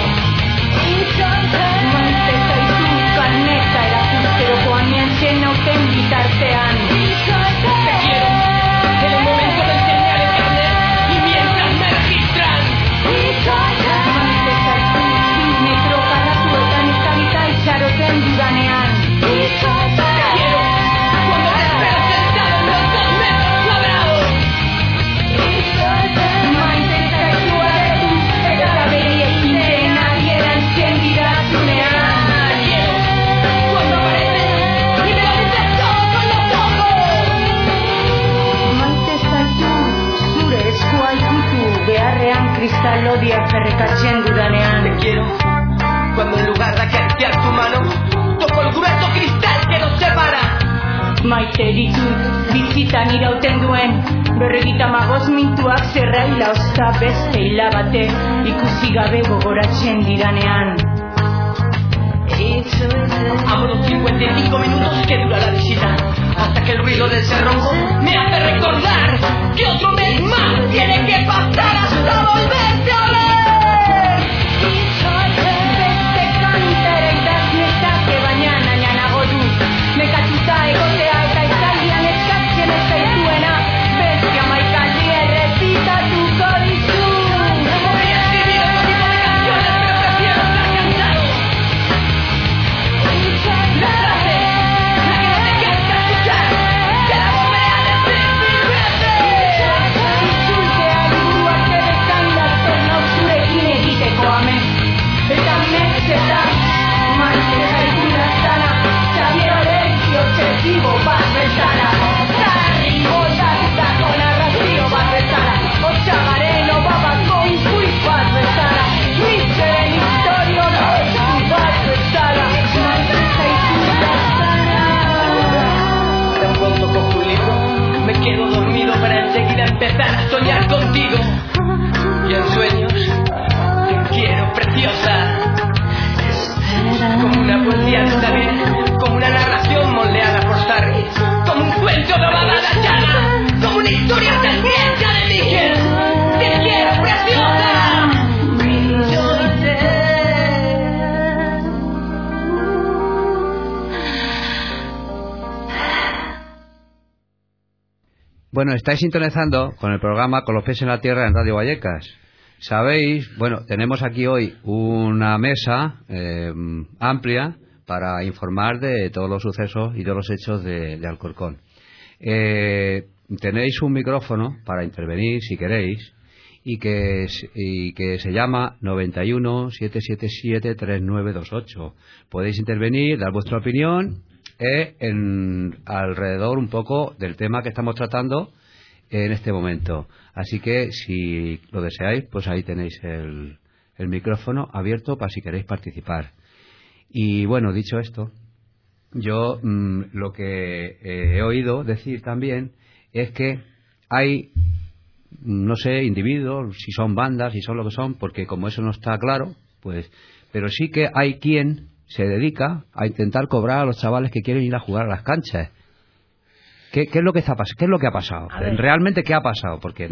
Maite zaitu karneta erakusterokoan niantzen nauten bitartean.
Te quiero en el momento de enseñar el carnet y mientras me registran.
Maite zaitu metro karratuetan estabita itxaroten dudanean.
Te quiero cuando te esperas sentado en los dos metros cuadrados.
melodia ferrekatzen dudanean.
Te quiero cuando en lugar de acariciar tu mano toco el grueso cristal que nos separa.
Maite ditut bizitan irauten duen berregita magos mintuak zerra hila ozta beste hilabate ikusi gabe gogoratzen didanean.
Amo los cincuenta y cinco minutos que dura la visita, hasta que el ruido del cerrojo me hace recordar que otro mes más tiene que pasar hasta volverte a ver.
Beste kantere idaznezake baina nahianago dut mekatuta egotea eta izaldian eskatzen ez zaituena beste amaikali errezitatuko dizu.
Podría escribir otro tipo de canciones, pero prefiero estar cansado. La frase, la que no te cansa escuchar, te la volveré a decir mil veces.
Itzultea liburuak beretan lasterna zurekin egiteko amen. Eta mesetan, maite zaitu laztana, Xavier Orentzio obsesibo bat bezala. Zarri botatutako narrazio bat bezala, Otsagaren obabako ipuin bat bezala, Nietzscheren historio noiztu bat bezala. Maite zaitu laztana.
Tan pronto cojo un libro, me quedo dormido para enseguida empezar a soñar contigo. Y en sueños te quiero, preciosa. Como una poesía de David, como una narración moldeada por Sarri, como un cuento de Babada Chana, como una historia sangrienta de Miquel. Te quiero, preciosa.
Bueno, estáis sintonizando con el programa Con los pies en la tierra en Radio Vallecas. Sabéis, bueno, tenemos aquí hoy una mesa eh, amplia para informar de todos los sucesos y todos los hechos de, de Alcorcón. Eh, tenéis un micrófono para intervenir si queréis y que, y que se llama noventa y uno, siete siete siete, tres nueve dos ocho. Podéis intervenir, dar vuestra opinión eh, en, alrededor un poco del tema que estamos tratando en este momento. Así que si lo deseáis, pues ahí tenéis el, el micrófono abierto para si queréis participar. Y bueno, dicho esto, yo mmm, lo que eh, he oído decir también es que hay, no sé, individuos, si son bandas, si son lo que son, porque como eso no está claro, pues, pero sí que hay quien se dedica a intentar cobrar a los chavales que quieren ir a jugar a las canchas. ¿Qué, qué es lo que está pas- qué es lo que ha pasado? ¿Realmente qué ha pasado? Porque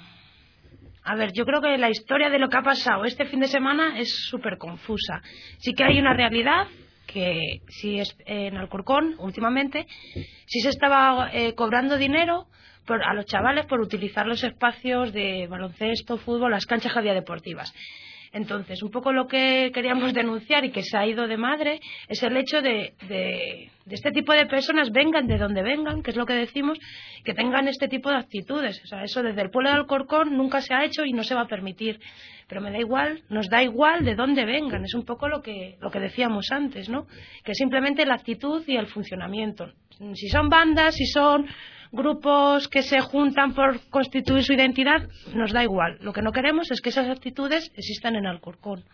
A ver, yo creo que la historia de lo que ha pasado este fin de semana es súper confusa. Sí que hay una realidad que si es en Alcorcón últimamente sí se estaba eh, cobrando dinero por, a los chavales por utilizar los espacios de baloncesto, fútbol, las canchas que había deportivas. Entonces, un poco lo que queríamos denunciar y que se ha ido de madre es el hecho de, de, de este tipo de personas, vengan de donde vengan, que es lo que decimos, que tengan este tipo de actitudes. O sea, eso desde el pueblo de Alcorcón nunca se ha hecho y no se va a permitir. Pero me da igual, nos da igual de dónde vengan. Es un poco lo que, lo que decíamos antes, ¿no? Que simplemente la actitud y el funcionamiento. Si son bandas, si son grupos que se juntan por constituir su identidad, nos da igual. Lo que no queremos es que esas actitudes existan en Alcorcón.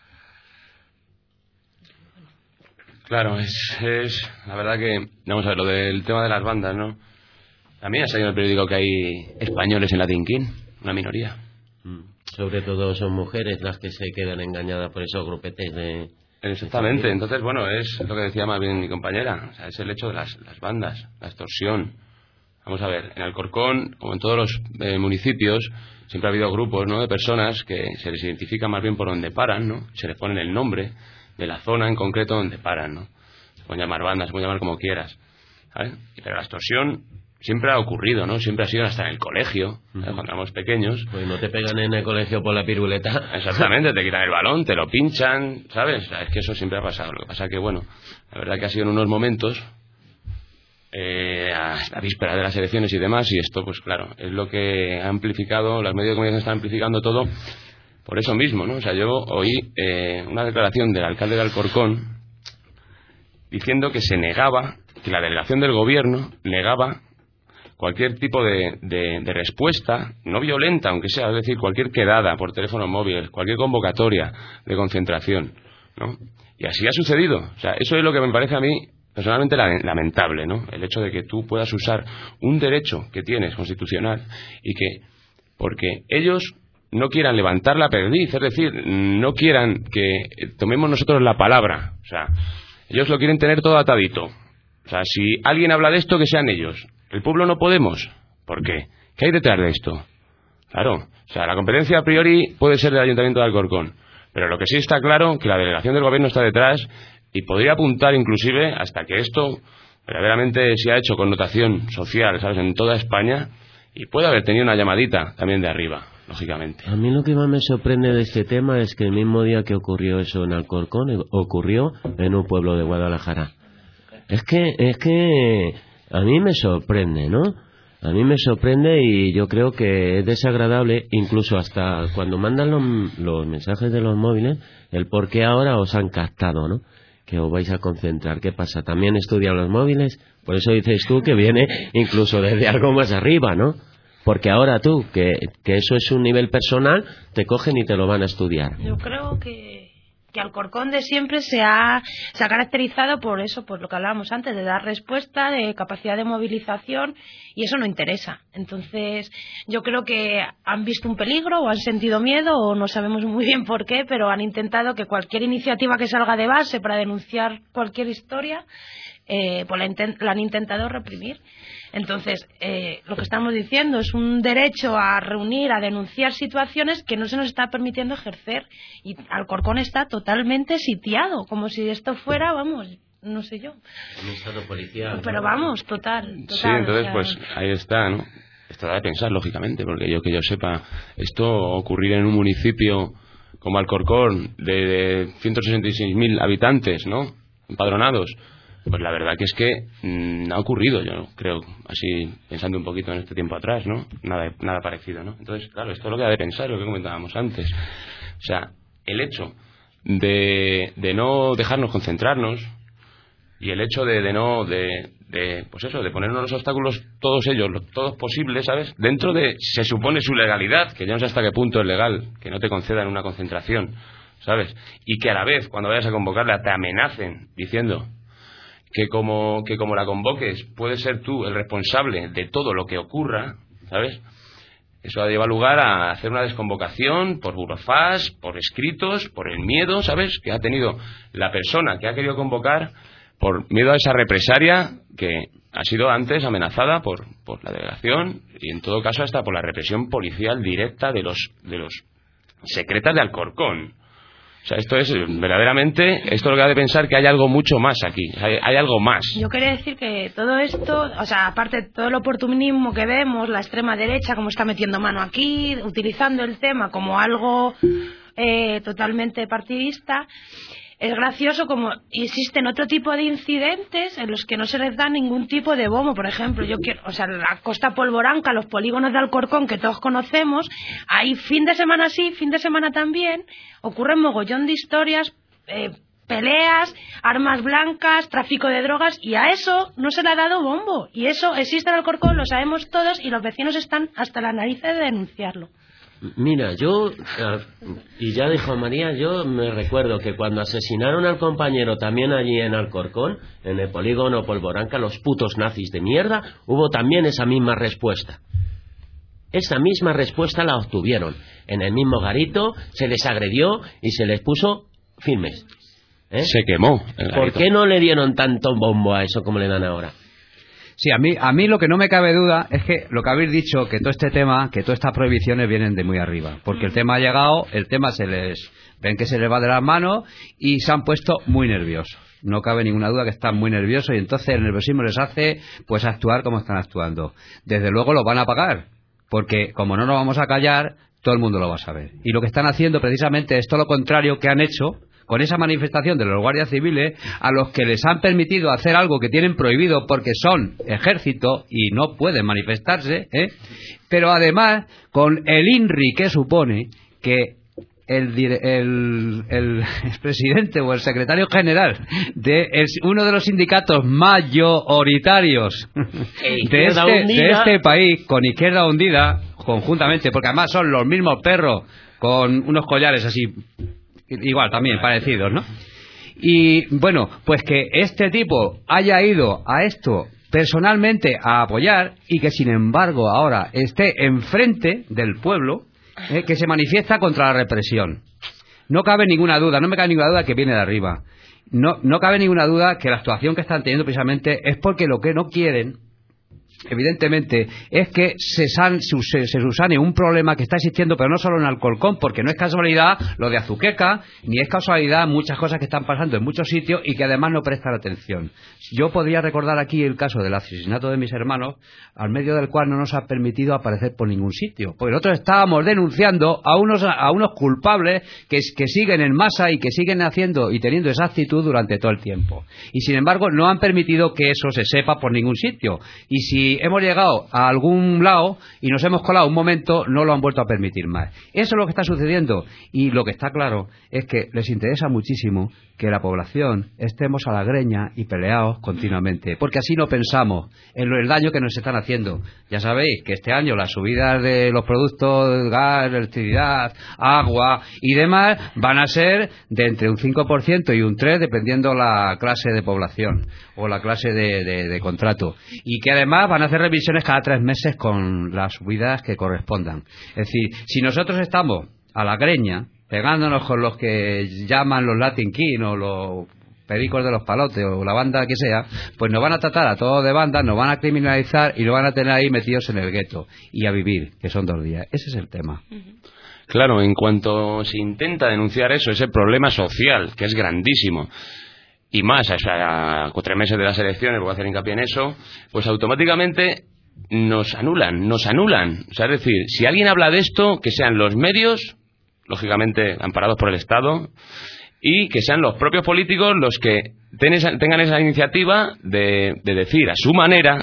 Claro, es, es la verdad que, vamos a ver, lo del tema de las bandas, ¿no? También ha salido en el periódico que hay españoles en la Tinquín, una minoría.
Mm. Sobre todo son mujeres las que se quedan engañadas por esos grupetes de...
Exactamente, entonces, bueno, es lo que decía más bien mi compañera, o sea, es el hecho de las, las bandas, la extorsión. Vamos a ver, en Alcorcón, como en todos los eh, municipios, siempre ha habido grupos, ¿no?, de personas que se les identifica más bien por donde paran, ¿no? Se les ponen el nombre de la zona en concreto donde paran, ¿no? Se pueden llamar bandas, se pueden llamar como quieras, ¿sabes? Pero la extorsión siempre ha ocurrido, ¿no? Siempre ha sido hasta en el colegio, ¿sabes? Uh-huh. Cuando éramos pequeños.
Pues no te pegan en el colegio por la piruleta.
Exactamente, te quitan el balón, te lo pinchan, ¿sabes? O sea, es que eso siempre ha pasado. Lo que pasa que, bueno, la verdad que ha sido en unos momentos... Eh, a la víspera de las elecciones y demás, y esto pues claro es lo que ha amplificado, los medios de comunicación están amplificando todo por eso mismo, ¿no? O sea, yo oí eh, una declaración del alcalde de Alcorcón diciendo que se negaba, que la delegación del gobierno negaba cualquier tipo de, de, de respuesta, no violenta, aunque sea, es decir, cualquier quedada por teléfono móvil, cualquier convocatoria de concentración, ¿no? Y así ha sucedido. O sea, eso es lo que me parece a mí personalmente lamentable, ¿no? El hecho de que tú puedas usar un derecho que tienes constitucional y que, porque ellos no quieran levantar la perdiz, es decir, no quieran que tomemos nosotros la palabra, o sea, ellos lo quieren tener todo atadito. O sea, si alguien habla de esto, que sean ellos. El pueblo no podemos. ¿Por qué? ¿Qué hay detrás de esto? Claro, o sea, la competencia a priori puede ser del Ayuntamiento de Alcorcón, pero lo que sí está claro que la delegación del Gobierno está detrás y podría apuntar inclusive hasta que esto verdaderamente se ha hecho connotación social, ¿sabes?, en toda España, y puede haber tenido una llamadita también de arriba, lógicamente.
A mí lo que más me sorprende de este tema es que el mismo día que ocurrió eso en Alcorcón, ocurrió en un pueblo de Guadalajara. Es que, es que a mí me sorprende, ¿no? A mí me sorprende y yo creo que es desagradable, incluso hasta cuando mandan los, los mensajes de los móviles, el por qué ahora os han captado, ¿no? Que os vais a concentrar. ¿Qué pasa? ¿También estudian los móviles? Por eso dices tú que viene incluso desde algo más arriba, ¿no? Porque ahora tú, que, que eso es un nivel personal, te cogen y te lo van a estudiar.
Yo creo que, que Alcorcón de siempre se ha, se ha caracterizado por eso, por lo que hablábamos antes, de dar respuesta, de capacidad de movilización, y eso no interesa. Entonces, yo creo que han visto un peligro, o han sentido miedo, o no sabemos muy bien por qué, pero han intentado que cualquier iniciativa que salga de base para denunciar cualquier historia, eh, pues la, intent- la han intentado reprimir. Entonces, eh, lo que estamos diciendo es un derecho a reunir, a denunciar situaciones que no se nos está permitiendo ejercer. Y Alcorcón está totalmente sitiado, como si esto fuera, vamos, no sé yo.
Un estado policial.
Pero vamos, total. total
Sí, entonces,
o sea...
pues ahí está, ¿no? Esto da de pensar, lógicamente, porque yo que yo sepa, esto ocurrir en un municipio como Alcorcón, de, de ciento sesenta y seis mil habitantes, ¿no?, empadronados. Pues la verdad que es que mmm, ha ocurrido, yo creo, así pensando un poquito en este tiempo atrás, ¿no? Nada, nada parecido, ¿no? Entonces, claro, esto es lo que ha de pensar, lo que comentábamos antes. O sea, el hecho de, de no dejarnos concentrarnos y el hecho de, de no, de, de, pues eso, de ponernos los obstáculos, todos ellos, todos posibles, ¿sabes? Dentro de, se supone, su legalidad, que yo no sé hasta qué punto es legal, que no te concedan una concentración, ¿sabes? Y que a la vez, cuando vayas a convocarla, te amenacen diciendo que como, que como la convoques puedes ser tú el responsable de todo lo que ocurra, ¿sabes? Eso lleva lugar a hacer una desconvocación por burofax, por escritos, por el miedo, ¿sabes?, que ha tenido la persona que ha querido convocar, por miedo a esa represalia que ha sido antes amenazada por, por la delegación y en todo caso hasta por la represión policial directa de los, de los secretas de Alcorcón. O sea, esto es verdaderamente, esto es lo que ha de pensar, que hay algo mucho más aquí, hay, hay algo más.
Yo quería decir que todo esto, o sea, aparte de todo el oportunismo que vemos, la extrema derecha como está metiendo mano aquí, utilizando el tema como algo eh, totalmente partidista, es gracioso como existen otro tipo de incidentes en los que no se les da ningún tipo de bombo. Por ejemplo, yo quiero, o sea, la Costa Polvoranca, los polígonos de Alcorcón que todos conocemos, hay fin de semana sí, fin de semana también, ocurren mogollón de historias, eh, peleas, armas blancas, tráfico de drogas, y a eso no se le ha dado bombo. Y eso existe en Alcorcón, lo sabemos todos, y los vecinos están hasta las narices de denunciarlo.
Mira, yo, y ya dijo María, yo me recuerdo que cuando asesinaron al compañero también allí en Alcorcón, en el polígono Polvoranca, los putos nazis de mierda, hubo también esa misma respuesta. Esa misma respuesta la obtuvieron. En el mismo garito se les agredió y se les puso firmes. ¿Eh?
Se quemó el garito.
¿Por qué no le dieron tanto bombo a eso como le dan ahora?
Sí, a mí, a mí lo que no me cabe duda es que lo que habéis dicho, que todo este tema, que todas estas prohibiciones vienen de muy arriba, porque el tema ha llegado, el tema se les, ven que se les va de las manos y se han puesto muy nerviosos. No cabe ninguna duda que están muy nerviosos y entonces el nerviosismo les hace pues actuar como están actuando. Desde luego lo van a pagar, porque como no nos vamos a callar, todo el mundo lo va a saber. Y lo que están haciendo precisamente es todo lo contrario que han hecho con esa manifestación de los guardias civiles, a los que les han permitido hacer algo que tienen prohibido porque son ejército y no pueden manifestarse, ¿eh? Pero además con el INRI que supone que el, el, el presidente o el secretario general de el, uno de los sindicatos mayoritarios de este, de este país, con Izquierda Hundida, conjuntamente, porque además son los mismos perros con unos collares así, igual también parecidos, ¿no? Y bueno, pues que este tipo haya ido a esto personalmente a apoyar y que sin embargo ahora esté enfrente del pueblo, eh, que se manifiesta contra la represión. No cabe ninguna duda, no me cabe ninguna duda que viene de arriba. No, no cabe ninguna duda que la actuación que están teniendo precisamente es porque lo que no quieren, evidentemente, es que se, san, se, se subsane un problema que está existiendo, pero no solo en Alcorcón, porque no es casualidad lo de Azuqueca, ni es casualidad muchas cosas que están pasando en muchos sitios y que además no prestan atención. Yo podría recordar aquí el caso del asesinato de mis hermanos, al medio del cual no nos ha permitido aparecer por ningún sitio, porque nosotros estábamos denunciando a unos, a unos culpables que, que siguen en masa y que siguen haciendo y teniendo esa actitud durante todo el tiempo. Y sin embargo no han permitido que eso se sepa por ningún sitio. Y si hemos llegado a algún lado y nos hemos colado un momento, no lo han vuelto a permitir más. Eso es lo que está sucediendo, y lo que está claro es que les interesa muchísimo que la población estemos a la greña y peleados continuamente, porque así no pensamos en el daño que nos están haciendo. Ya sabéis que este año las subidas de los productos, gas, electricidad, agua y demás van a ser de entre un cinco por ciento y un tres por ciento dependiendo la clase de población o la clase de, de, de contrato, y que además van a hacer revisiones cada tres meses con las subidas que correspondan. Es decir, si nosotros estamos a la greña pegándonos con los que llaman los Latin King o los pericos de los palotes o la banda que sea, pues nos van a tratar a todos de banda, nos van a criminalizar y nos van a tener ahí metidos en el gueto y a vivir, que son dos días. Ese es el tema.
Claro, en cuanto se intenta denunciar eso, ese problema social, que es grandísimo, y más, o sea, a cuatro meses de las elecciones, voy a hacer hincapié en eso, pues automáticamente nos anulan, nos anulan. O sea, es decir, si alguien habla de esto, que sean los medios, lógicamente amparados por el Estado, y que sean los propios políticos los que tengan esa iniciativa de, de decir a su manera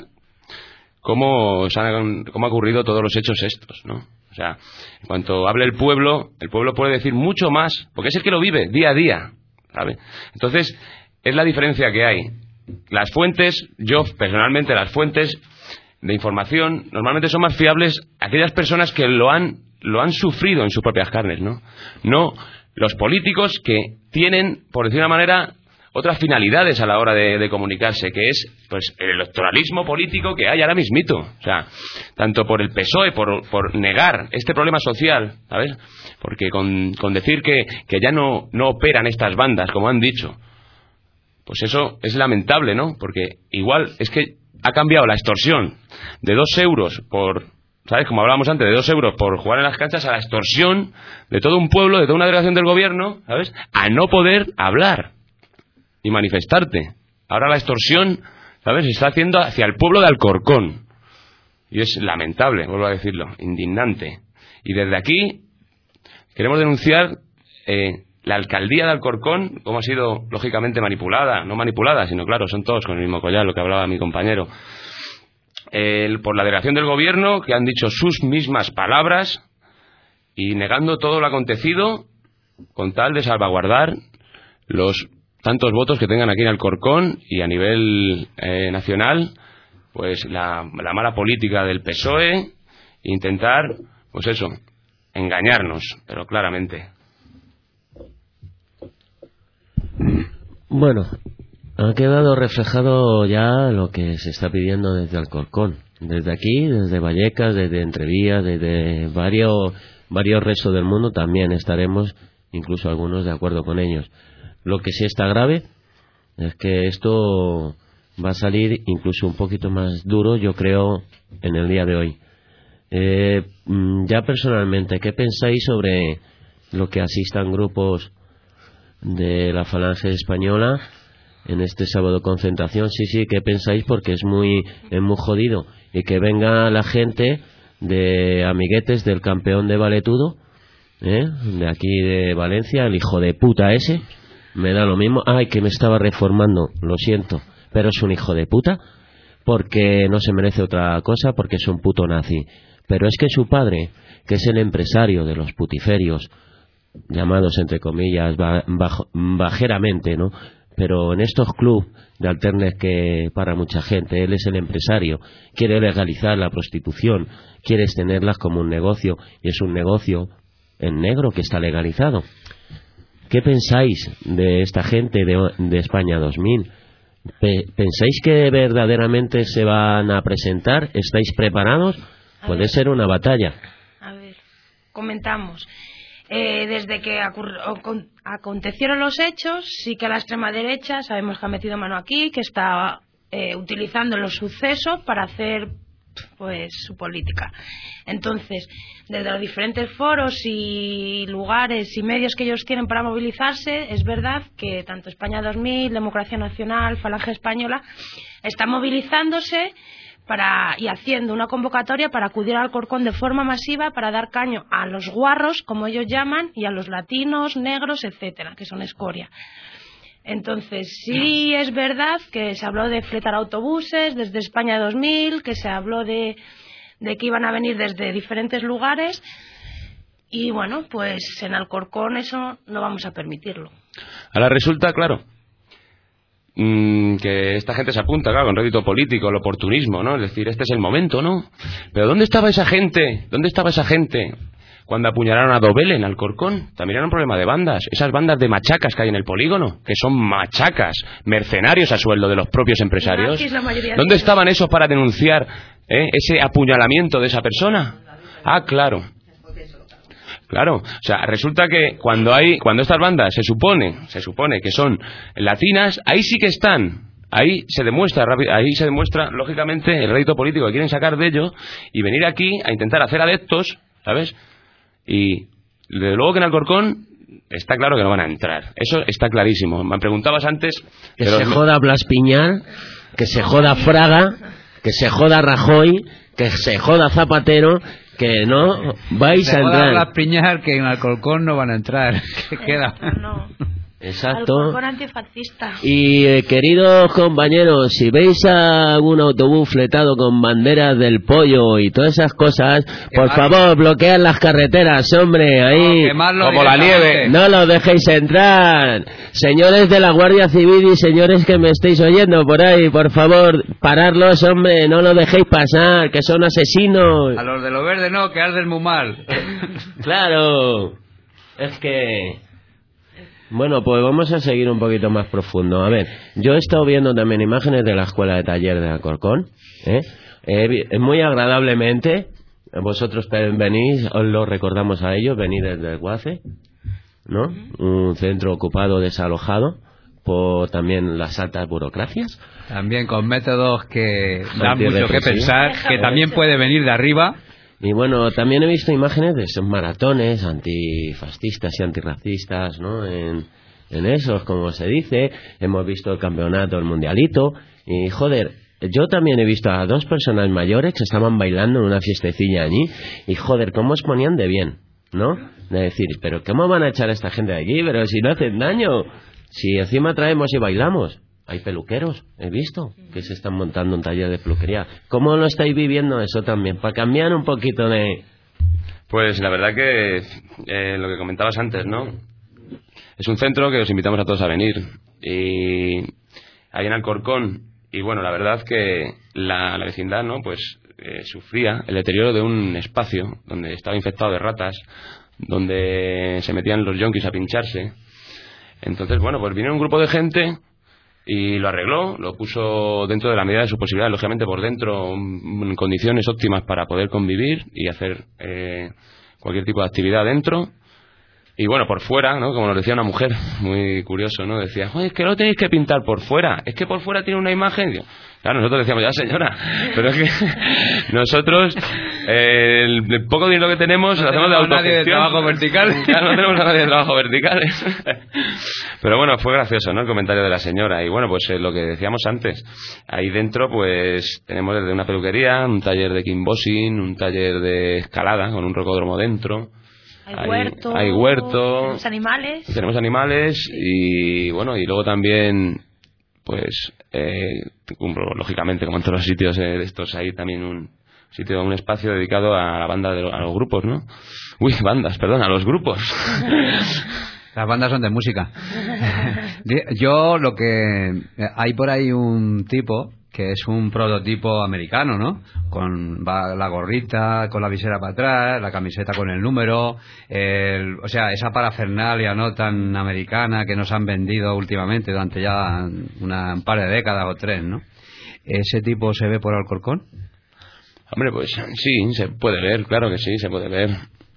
cómo, cómo ha ocurrido todos los hechos estos, ¿no? O sea, en cuanto hable el pueblo, el pueblo puede decir mucho más, porque es el que lo vive día a día, ¿sabe? Entonces, es la diferencia que hay. Las fuentes, yo personalmente, las fuentes de información normalmente son más fiables aquellas personas que lo han lo han sufrido en sus propias carnes, ¿no? No los políticos que tienen, por decir una manera, otras finalidades a la hora de, de comunicarse, que es pues el electoralismo político que hay ahora mismito. O sea, tanto por el P S O E, por, por negar este problema social, ¿sabes? Porque con, con decir que, que ya no, no operan estas bandas, como han dicho, pues eso es lamentable, ¿no? Porque igual es que ha cambiado la extorsión de dos euros por, ¿sabes? Como hablábamos antes, de dos euros por jugar en las canchas, a la extorsión de todo un pueblo, de toda una delegación del gobierno, ¿sabes? A no poder hablar y manifestarte. Ahora la extorsión, ¿sabes?, se está haciendo hacia el pueblo de Alcorcón. Y es lamentable, vuelvo a decirlo, indignante. Y desde aquí queremos denunciar eh, la alcaldía de Alcorcón, cómo ha sido lógicamente manipulada, no manipulada, sino claro, son todos con el mismo collar, lo que hablaba mi compañero. Eh, por la delegación del gobierno, que han dicho sus mismas palabras y negando todo lo acontecido con tal de salvaguardar los tantos votos que tengan aquí en Alcorcón y a nivel eh, nacional, pues la, la mala política del P S O E, intentar, pues eso, engañarnos, pero claramente.
Bueno, ha quedado reflejado ya lo que se está pidiendo desde Alcorcón, desde aquí, desde Vallecas, desde Entrevías, desde varios, varios restos del mundo también estaremos, incluso algunos de acuerdo con ellos. Lo que sí está grave es que esto va a salir incluso un poquito más duro, yo creo, en el día de hoy. Eh, ya personalmente, ¿qué pensáis sobre lo que asistan grupos de la Falange Española en este sábado de concentración? Sí, sí, ¿qué pensáis? Porque es muy, es muy jodido. Y que venga la gente de amiguetes del campeón de valetudo, ¿eh?, de aquí de Valencia, el hijo de puta ese. Me da lo mismo. Ay, que me estaba reformando, lo siento, pero es un hijo de puta, porque no se merece otra cosa, porque es un puto nazi. Pero es que su padre, que es el empresario de los putiferios, llamados entre comillas bajo, bajeramente, ¿no? Pero en estos clubes de alternes que para mucha gente, él es el empresario, quiere legalizar la prostitución, quiere tenerlas como un negocio, y es un negocio en negro que está legalizado. ¿Qué pensáis de esta gente de, de España dos mil? ¿Pensáis que verdaderamente se van a presentar? ¿Estáis preparados? A Puede ver. ser una batalla.
A ver, comentamos. Eh, desde que acontecieron los hechos, sí que la extrema derecha sabemos que ha metido mano aquí, que está eh, utilizando los sucesos para hacer pues su política. Entonces, desde los diferentes foros y lugares y medios que ellos tienen para movilizarse, es verdad que tanto España dos mil, Democracia Nacional, Falange Española, están movilizándose para y haciendo una convocatoria para acudir al Alcorcón de forma masiva para dar caño a los guarros, como ellos llaman, y a los latinos, negros, etcétera, que son escoria. Entonces, sí es verdad que se habló de fletar autobuses desde España dos mil, que se habló de, de que iban a venir desde diferentes lugares, y bueno, pues en Alcorcón eso no vamos a permitirlo.
Ahora resulta, claro, que esta gente se apunta, claro, con rédito político, el oportunismo, ¿no? Es decir, este es el momento, ¿no? Pero ¿dónde estaba esa gente? ¿Dónde estaba esa gente cuando apuñalaron a Dobele en Alcorcón? También era un problema de bandas, esas bandas de machacas que hay en el polígono, que son machacas, mercenarios a sueldo de los propios empresarios. ¿Dónde estaban esos para denunciar eh, ese apuñalamiento de esa persona? Ah, claro. Claro, o sea, resulta que cuando hay cuando estas bandas se supone se supone que son latinas, ahí sí que están, ahí se demuestra ahí se demuestra lógicamente el rédito político que quieren sacar de ello y venir aquí a intentar hacer adeptos, ¿sabes? Y desde luego que en Alcorcón está claro que no van a entrar, eso está clarísimo. Me preguntabas antes
que se joda Blas Piñar, que se joda Fraga, que se joda Rajoy, que se joda Zapatero, que no vais
se
a entrar.
Las Piñar, que en Alcorcón no van a entrar. ¿Qué queda?
No.
Exacto.
Alcorcón antifascista.
Y eh, queridos compañeros, si veis algún autobús fletado con banderas del pollo y todas esas cosas, por favor, bloquead las carreteras, hombre, ahí,
no, como la nieve.
No los dejéis entrar. Señores de la Guardia Civil y señores que me estéis oyendo por ahí, por favor, pararlos, hombre, no los dejéis pasar, que son asesinos.
A los de lo verde no, que arden muy mal.
Claro, es que... Bueno, pues vamos a seguir un poquito más profundo. A ver, yo he estado viendo también imágenes de la escuela de taller de Alcorcón, ¿eh? Eh, muy agradablemente, vosotros venís, os lo recordamos a ellos, venís desde el Guace, ¿no? Un centro ocupado, desalojado por también las altas burocracias.
También con métodos que dan mucho que pensar, que también puede venir de arriba.
Y bueno, también he visto imágenes de esos maratones antifascistas y antirracistas, ¿no? En, en esos, como se dice. Hemos visto el campeonato, el mundialito. Y joder, yo también he visto a dos personas mayores que estaban bailando en una fiestecilla allí. Y joder, cómo os ponían de bien, ¿no? De decir, pero ¿cómo van a echar a esta gente de aquí? Pero si no hacen daño. Si encima traemos y bailamos. Hay peluqueros, he visto, que se están montando un taller de peluquería. ¿Cómo lo estáis viviendo eso también? Para cambiar un poquito de...
Pues la verdad que eh, lo que comentabas antes, ¿no? Es un centro que os invitamos a todos a venir. Y ahí en Alcorcón, y bueno, la verdad que la, la vecindad, ¿no? Pues eh, sufría el deterioro de un espacio donde estaba infectado de ratas, donde se metían los yonkis a pincharse. Entonces, bueno, pues vino un grupo de gente... Y lo arregló, lo puso dentro de la medida de su posibilidad, lógicamente por dentro, en condiciones óptimas para poder convivir y hacer eh, cualquier tipo de actividad dentro. Y bueno, por fuera, ¿no? Como nos decía una mujer, muy curioso, ¿no? Decía, oye, es que lo tenéis que pintar por fuera, es que por fuera tiene una imagen. Digo, claro, nosotros decíamos, ya señora, pero es que nosotros, eh, el poco dinero que tenemos,
no
lo hacemos de autogestión.
Nadie de trabajo vertical.
Claro, no tenemos a nadie de trabajo vertical. Pero bueno, fue gracioso, ¿no? El comentario de la señora. Y bueno, pues eh, lo que decíamos antes, ahí dentro pues tenemos desde una peluquería, un taller de kickboxing, un taller de escalada con un rocódromo dentro.
Hay,
hay
huerto,
hay huerto,
tenemos animales.
Tenemos animales y bueno, y luego también, pues, eh, lógicamente, como en todos los sitios eh, de estos, hay también un, sitio, un espacio dedicado a la banda, de, a los grupos, ¿no? Uy, bandas, perdón, a los grupos.
Las bandas son de música. Yo lo que... Hay por ahí un tipo que es un prototipo americano, ¿no? Con va la gorrita, con la visera para atrás, la camiseta con el número, el, o sea, esa parafernalia no tan americana que nos han vendido últimamente durante ya una, un par de décadas o tres, ¿no? ¿Ese tipo se ve por Alcorcón?
Hombre, pues sí, se puede ver, claro que sí, se puede ver.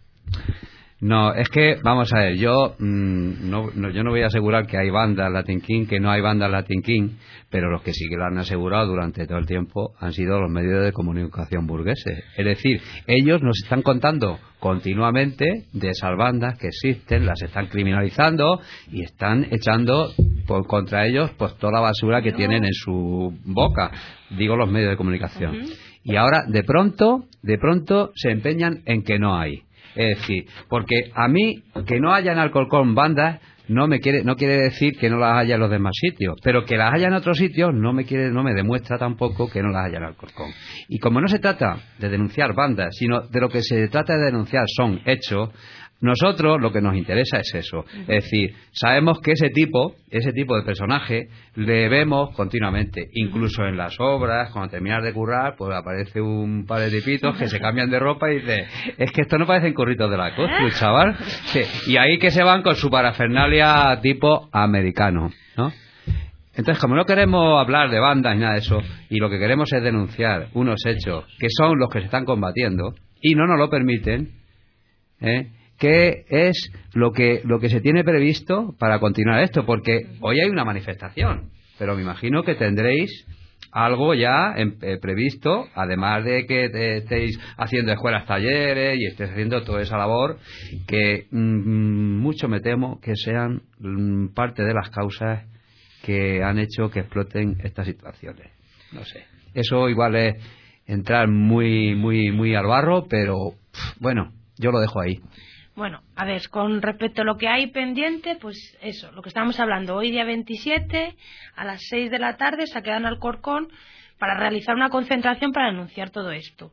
No, es que, vamos a ver, yo mmm, no, no, yo no voy a asegurar que hay bandas Latin King, que no hay bandas Latin King, pero los que sí que lo han asegurado durante todo el tiempo han sido los medios de comunicación burgueses. Es decir, ellos nos están contando continuamente de esas bandas que existen, las están criminalizando y están echando por, contra ellos pues toda la basura que tienen en su boca, digo los medios de comunicación. Uh-huh. Y ahora, de pronto, de pronto se empeñan en que no hay. Es decir, porque a mí que no haya en Alcorcón bandas no me quiere no quiere decir que no las haya en los demás sitios, pero que las haya en otros sitios no me quiere no me demuestra tampoco que no las haya en Alcorcón. Y como no se trata de denunciar bandas, sino de lo que se trata de denunciar son hechos, nosotros lo que nos interesa es eso. Es decir, sabemos que ese tipo, ese tipo de personaje le vemos continuamente, incluso en las obras, cuando terminas de currar, pues aparece un par de tipitos que se cambian de ropa y dice, es que esto no parecen curritos de la costa, chaval. Sí. Y ahí que se van con su parafernalia tipo americano, ¿no? Entonces, como no queremos hablar de bandas ni nada de eso, y lo que queremos es denunciar unos hechos que son los que se están combatiendo, y no nos lo permiten, ¿eh? ¿Qué es lo que lo que se tiene previsto para continuar esto? Porque hoy hay una manifestación, pero me imagino que tendréis algo ya en, eh, previsto, además de que te, estéis haciendo escuelas, talleres y estéis haciendo toda esa labor, que mmm, mucho me temo que sean mmm, parte de las causas que han hecho que exploten estas situaciones. No sé. Eso igual es entrar muy, muy, muy al barro, pero pff, bueno, yo lo dejo ahí.
Bueno, a ver, con respecto a lo que hay pendiente, pues eso, lo que estamos hablando, hoy día veintisiete, a las seis de la tarde, se ha quedado en Alcorcón para realizar una concentración para denunciar todo esto.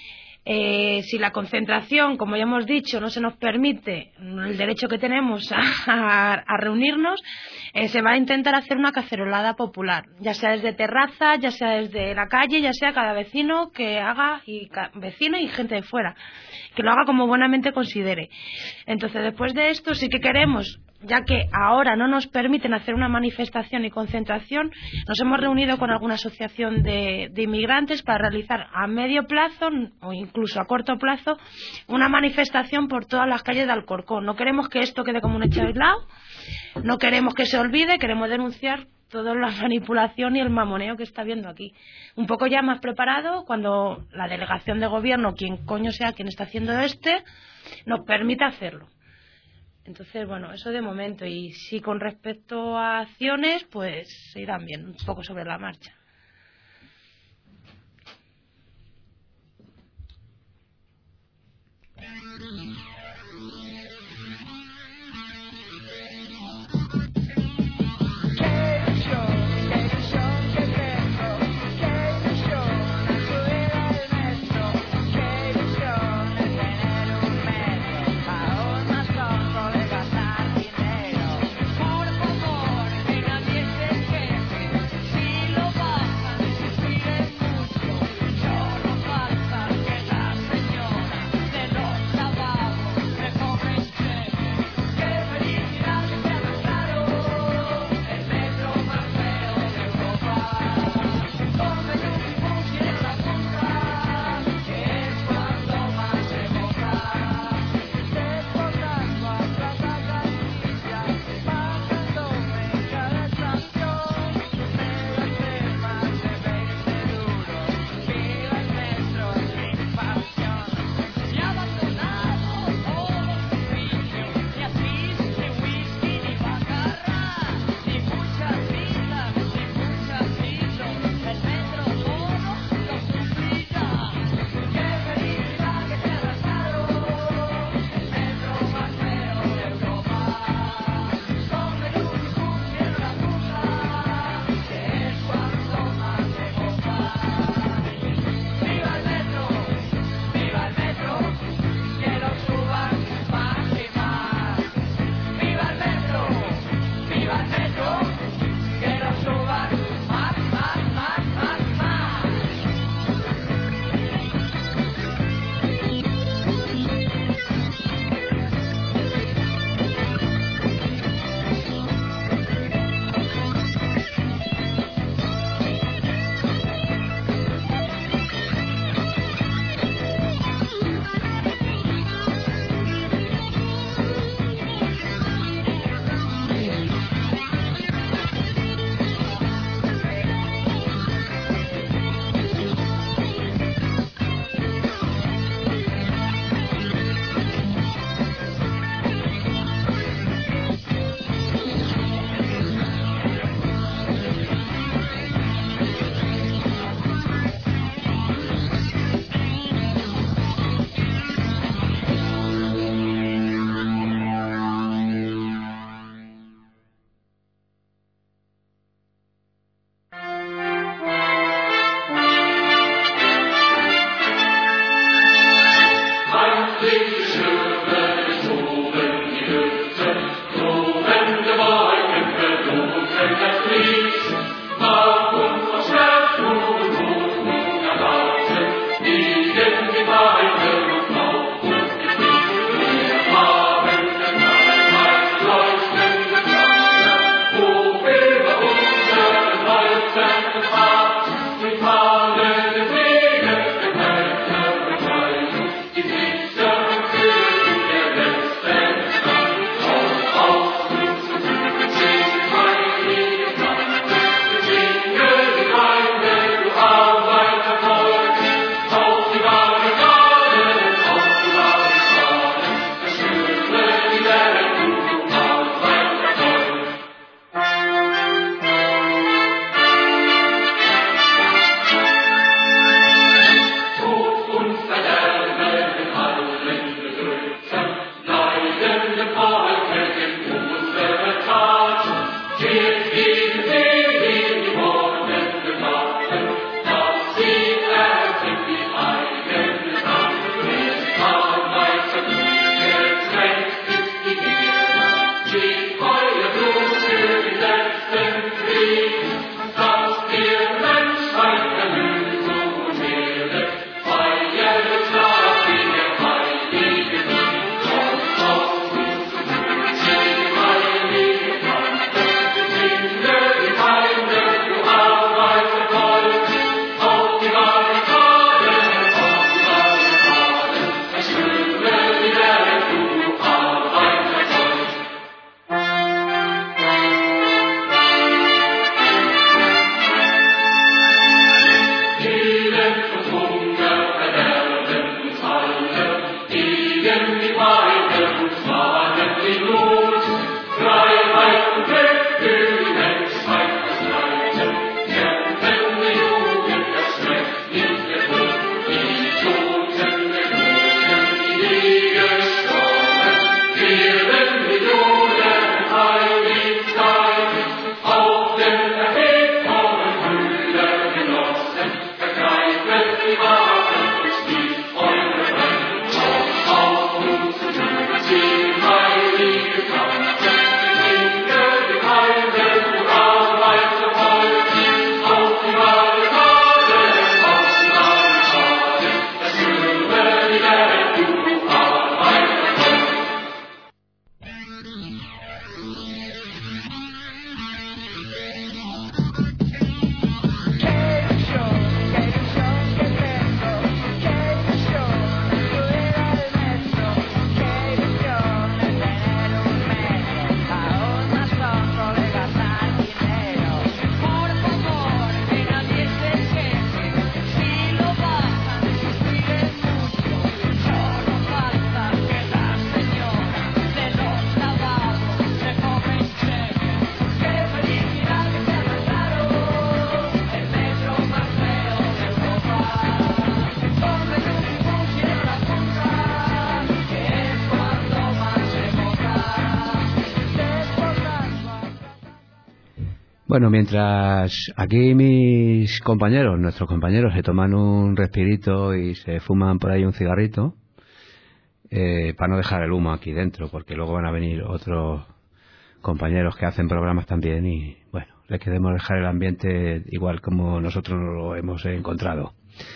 Eh, si la concentración, como ya hemos dicho, no se nos permite el derecho que tenemos a, a, a reunirnos, eh, se va a intentar hacer una cacerolada popular, ya sea desde terraza, ya sea desde la calle, ya sea cada vecino que haga, y ca, vecino y gente de fuera, que lo haga como buenamente considere. Entonces, después de esto sí que queremos, ya que ahora no nos permiten hacer una manifestación y concentración, nos hemos reunido con alguna asociación de, de inmigrantes para realizar a medio plazo o incluso a corto plazo una manifestación por todas las calles de Alcorcón. No queremos que esto quede como un hecho aislado, no queremos que se olvide, queremos denunciar toda la manipulación y el mamoneo que está habiendo aquí. Un poco ya más preparado cuando la delegación de gobierno, quien coño sea quien está haciendo este, nos permita hacerlo. Entonces, bueno, eso de momento. Y sí, con respecto a acciones, pues se irán viendo un poco sobre la marcha.
Por favor, que nadie se queje, si lo va
Bueno, mientras aquí mis compañeros, nuestros compañeros, se toman un respirito y se fuman por ahí un cigarrito, eh, para no dejar el humo aquí dentro, porque luego van a venir otros compañeros que hacen programas también y, bueno, les queremos dejar el ambiente igual como nosotros lo hemos encontrado.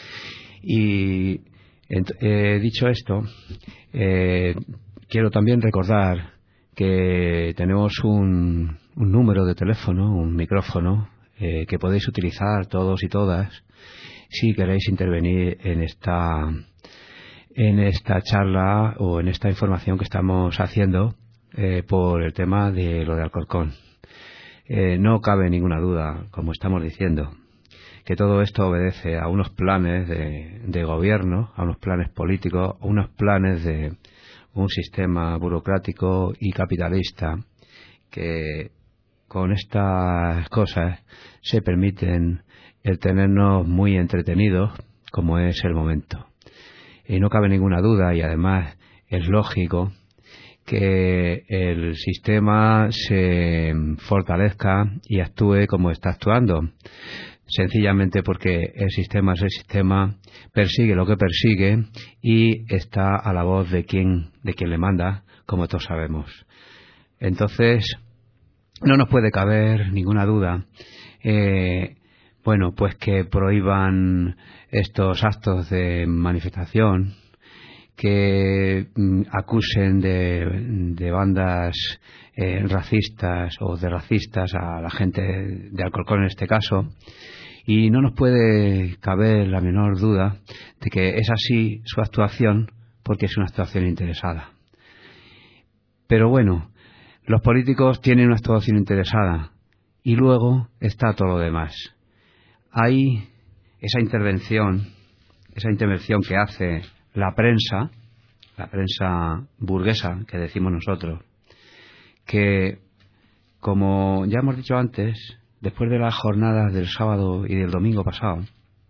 Y eh, dicho esto, eh, quiero también recordar que tenemos un, un número de teléfono, un micrófono, eh, que podéis utilizar todos y todas si queréis intervenir en esta en esta charla o en esta información que estamos haciendo eh, por el tema de lo de Alcorcón. Eh, no cabe ninguna duda, como estamos diciendo, que todo esto obedece a unos planes de, de gobierno, a unos planes políticos, a unos planes de un sistema burocrático y capitalista que con estas cosas se permiten el tenernos muy entretenidos, como es el momento. Y no cabe ninguna duda, y además es lógico, que el sistema se fortalezca y actúe como está actuando, sencillamente porque el sistema es el sistema, persigue lo que persigue y está a la voz de quien, de quien le manda, como todos sabemos. Entonces, no nos puede caber ninguna duda, eh, bueno, pues que prohíban estos actos de manifestación, que mm, acusen de, de bandas eh, racistas o de racistas a la gente de Alcorcón en este caso, y no nos puede caber la menor duda de que es así su actuación porque es una actuación interesada. Pero bueno, los políticos tienen una actuación interesada y luego está todo lo demás. Hay esa intervención, esa intervención que hace la prensa, la prensa burguesa que decimos nosotros, que, como ya hemos dicho antes, después de las jornadas del sábado y del domingo pasado,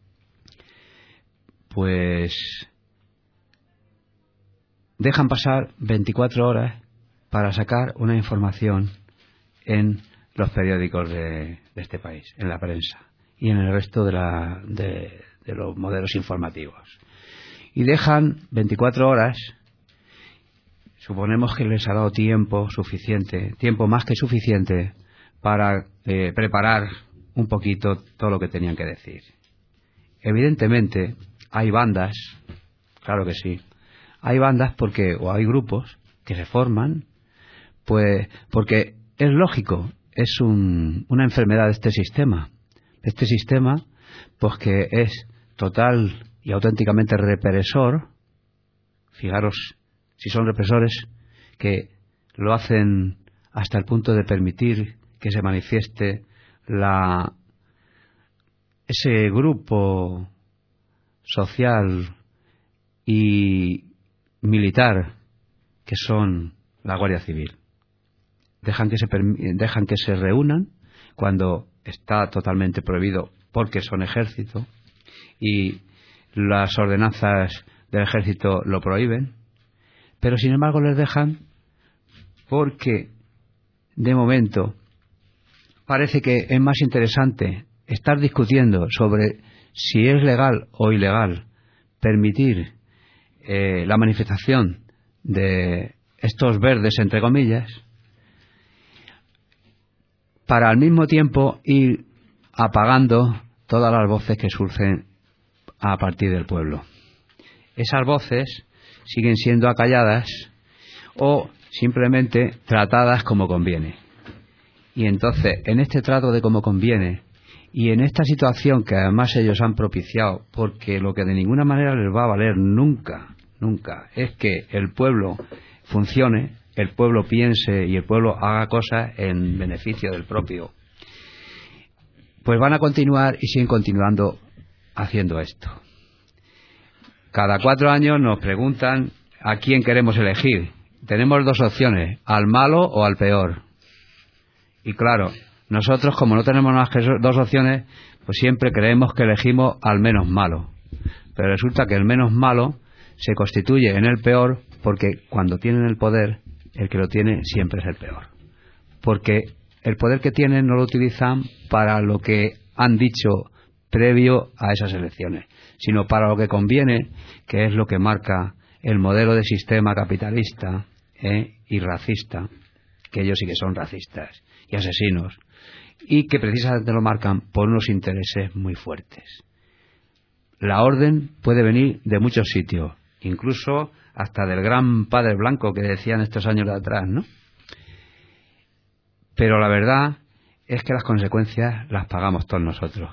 pues dejan pasar veinticuatro horas para sacar una información en los periódicos de, de este país, en la prensa y en el resto de, la, de, de los modelos informativos. Y dejan veinticuatro horas, suponemos que les ha dado tiempo suficiente, tiempo más que suficiente, para eh, preparar un poquito todo lo que tenían que decir. Evidentemente, hay bandas, claro que sí, hay bandas porque, o hay grupos que se forman, pues porque es lógico, es un, una enfermedad de este sistema, de este sistema, pues que es total y auténticamente represor. Fijaros, si son represores que lo hacen hasta el punto de permitir que se manifieste la ese grupo social y militar que son la Guardia Civil. Dejan que se dejan que se reúnan cuando está totalmente prohibido porque son ejército y las ordenanzas del ejército lo prohíben, pero sin embargo les dejan porque de momento parece que es más interesante estar discutiendo sobre si es legal o ilegal permitir eh, la manifestación de estos verdes, entre comillas, para al mismo tiempo ir apagando todas las voces que surgen a partir del pueblo. Esas voces siguen siendo acalladas o simplemente tratadas como conviene. Y entonces, en este trato de como conviene y en esta situación que además ellos han propiciado, porque lo que de ninguna manera les va a valer nunca, nunca, es que el pueblo funcione, el pueblo piense y el pueblo haga cosas en beneficio del propio, pues van a continuar y siguen continuando haciendo esto. Cada cuatro años nos preguntan a quién queremos elegir. Tenemos dos opciones, al malo o al peor. Y claro, nosotros como no tenemos más que dos opciones, pues siempre creemos que elegimos al menos malo. Pero resulta que el menos malo se constituye en el peor porque cuando tienen el poder, el que lo tiene siempre es el peor. Porque el poder que tienen no lo utilizan para lo que han dicho previo a esas elecciones, sino para lo que conviene, que es lo que marca el modelo de sistema capitalista ¿eh? y racista, que ellos sí que son racistas y asesinos, y que precisamente lo marcan por unos intereses muy fuertes. La orden puede venir de muchos sitios, incluso hasta del gran padre blanco que decían estos años de atrás, ¿no? Pero la verdad es que las consecuencias las pagamos todos nosotros.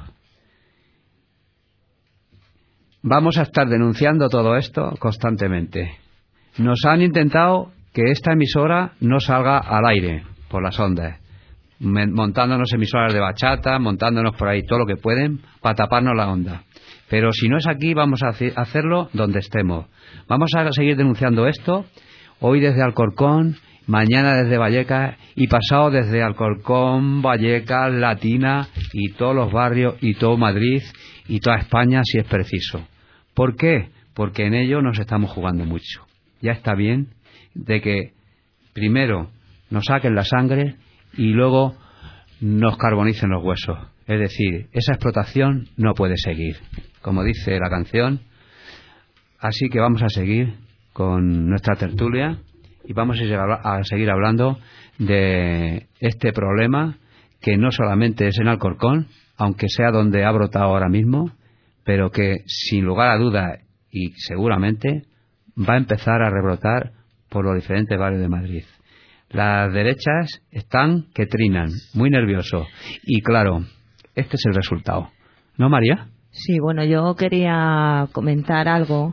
Vamos a estar denunciando todo esto constantemente. Nos han intentado que esta emisora no salga al aire por las ondas, montándonos emisoras de bachata, montándonos por ahí todo lo que pueden para taparnos la onda. Pero si no es aquí, vamos a hacerlo donde estemos. Vamos a seguir denunciando esto, hoy desde Alcorcón, mañana desde Vallecas y pasado desde Alcorcón, Vallecas, Latina y todos los barrios y todo Madrid y toda España si es preciso. ¿Por qué? Porque en ello nos estamos jugando mucho. Ya está bien de que primero nos saquen la sangre y luego nos carbonicen los huesos. Es decir, esa explotación no puede seguir, como dice la canción. Así que vamos a seguir con nuestra tertulia y vamos a seguir hablando de este problema que no solamente es en Alcorcón, aunque sea donde ha brotado ahora mismo, pero que sin lugar a duda y seguramente va a empezar a rebrotar por los diferentes barrios de Madrid. Las derechas están que trinan, muy nerviosos. Y claro, este es el resultado. ¿No, María?
Sí, bueno, yo quería comentar algo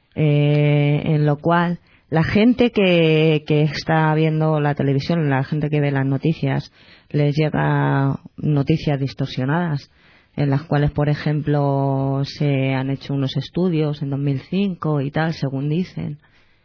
eh, en lo cual la gente que, que está viendo la televisión, la gente que ve las noticias, les llega noticias distorsionadas, en las cuales, por ejemplo, se han hecho unos estudios en dos mil cinco y tal, según dicen,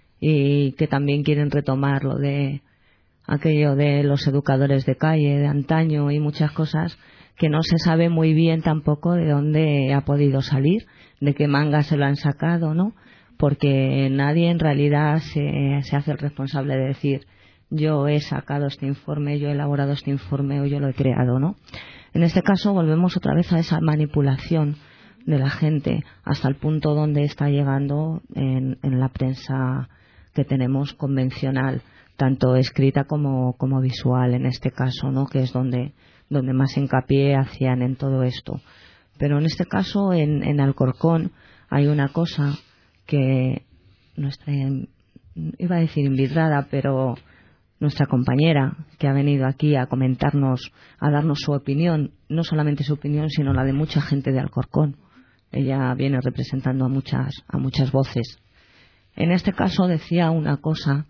y que también quieren retomar lo de aquello de los educadores de calle de antaño y muchas cosas que no se sabe muy bien tampoco de dónde ha podido salir, de qué manga se lo han sacado, ¿no? Porque nadie en realidad se, se hace el responsable de decir yo he sacado este informe, yo he elaborado este informe o yo lo he creado, ¿no? En este caso volvemos otra vez a esa manipulación de la gente hasta el punto donde está llegando en, en la prensa que tenemos convencional, tanto escrita como, como visual en este caso, ¿no? Que es donde, donde más hincapié hacían en todo esto. Pero en este caso, en, en Alcorcón, hay una cosa que nuestra, iba a decir invitada, pero nuestra compañera que ha venido aquí a comentarnos, a darnos su opinión, no solamente su opinión, sino la de mucha gente de Alcorcón. Ella viene representando a muchas, a muchas voces. En este caso decía una cosa,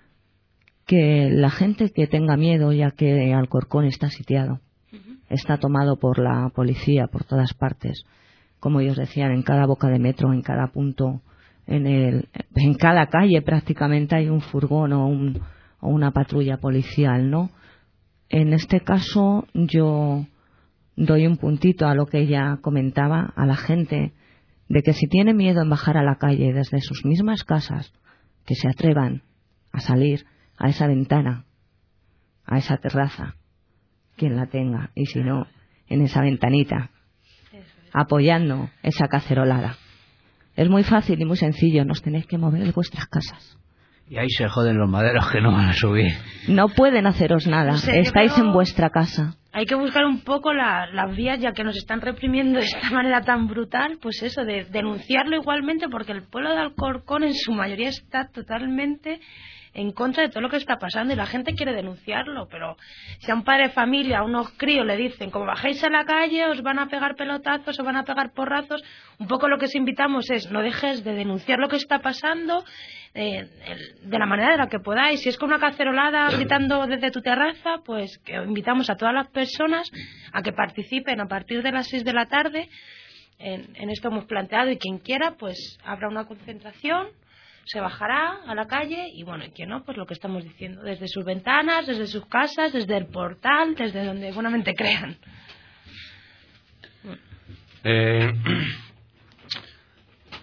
que la gente que tenga miedo, ya que Alcorcón está sitiado, está tomado por la policía por todas partes, como ellos decían, en cada boca de metro, en cada punto, en el, en cada calle prácticamente hay un furgón o, un, o una patrulla policial, ¿no? En este caso yo doy un puntito a lo que ella comentaba a la gente, de que si tiene miedo en bajar a la calle desde sus mismas casas, que se atrevan a salir a esa ventana, a esa terraza, quien la tenga, y si no, en esa ventanita, apoyando esa cacerolada. Es muy fácil y muy sencillo, nos tenéis que mover de vuestras casas.
Y ahí se joden los maderos que no van a subir.
No pueden haceros nada,
No sé,
estáis
creo...
en vuestra casa.
Hay que buscar un poco la, las vías, ya que nos están reprimiendo de esta manera tan brutal, pues eso, de denunciarlo igualmente, porque el pueblo de Alcorcón en su mayoría está totalmente en contra de todo lo que está pasando y la gente quiere denunciarlo, pero si a un padre de familia, a unos críos le dicen como bajéis a la calle os van a pegar pelotazos, os van a pegar porrazos, un poco lo que os invitamos es no dejes de denunciar lo que está pasando eh, de la manera de la que podáis. Si es con una cacerolada gritando desde tu terraza, pues que invitamos a todas las personas a que participen a partir de las seis de la tarde en, en esto hemos planteado, y quien quiera pues habrá una concentración, se bajará a la calle y bueno, y quien no, pues lo que estamos diciendo, desde sus ventanas, desde sus casas, desde el portal, desde donde buenamente crean.
Eh,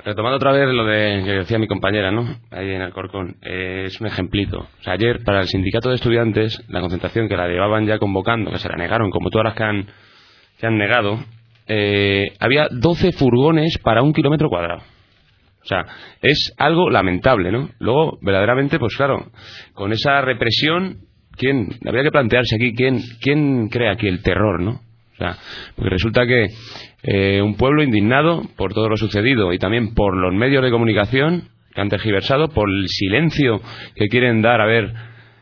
retomando otra vez lo de que decía mi compañera, ¿no? Ahí en Alcorcón, eh, es un ejemplito. O sea, ayer para el sindicato de estudiantes, la concentración que la llevaban ya convocando, que se la negaron, como todas las que han, que han negado, eh, había doce furgones para un kilómetro cuadrado. O sea, es algo lamentable, ¿no? Luego, verdaderamente, pues claro, con esa represión, ¿quién? Habría que plantearse aquí quién, quién crea aquí el terror, ¿no? O sea, porque resulta que eh, un pueblo indignado por todo lo sucedido y también por los medios de comunicación que han tergiversado, por el silencio que quieren dar, a ver,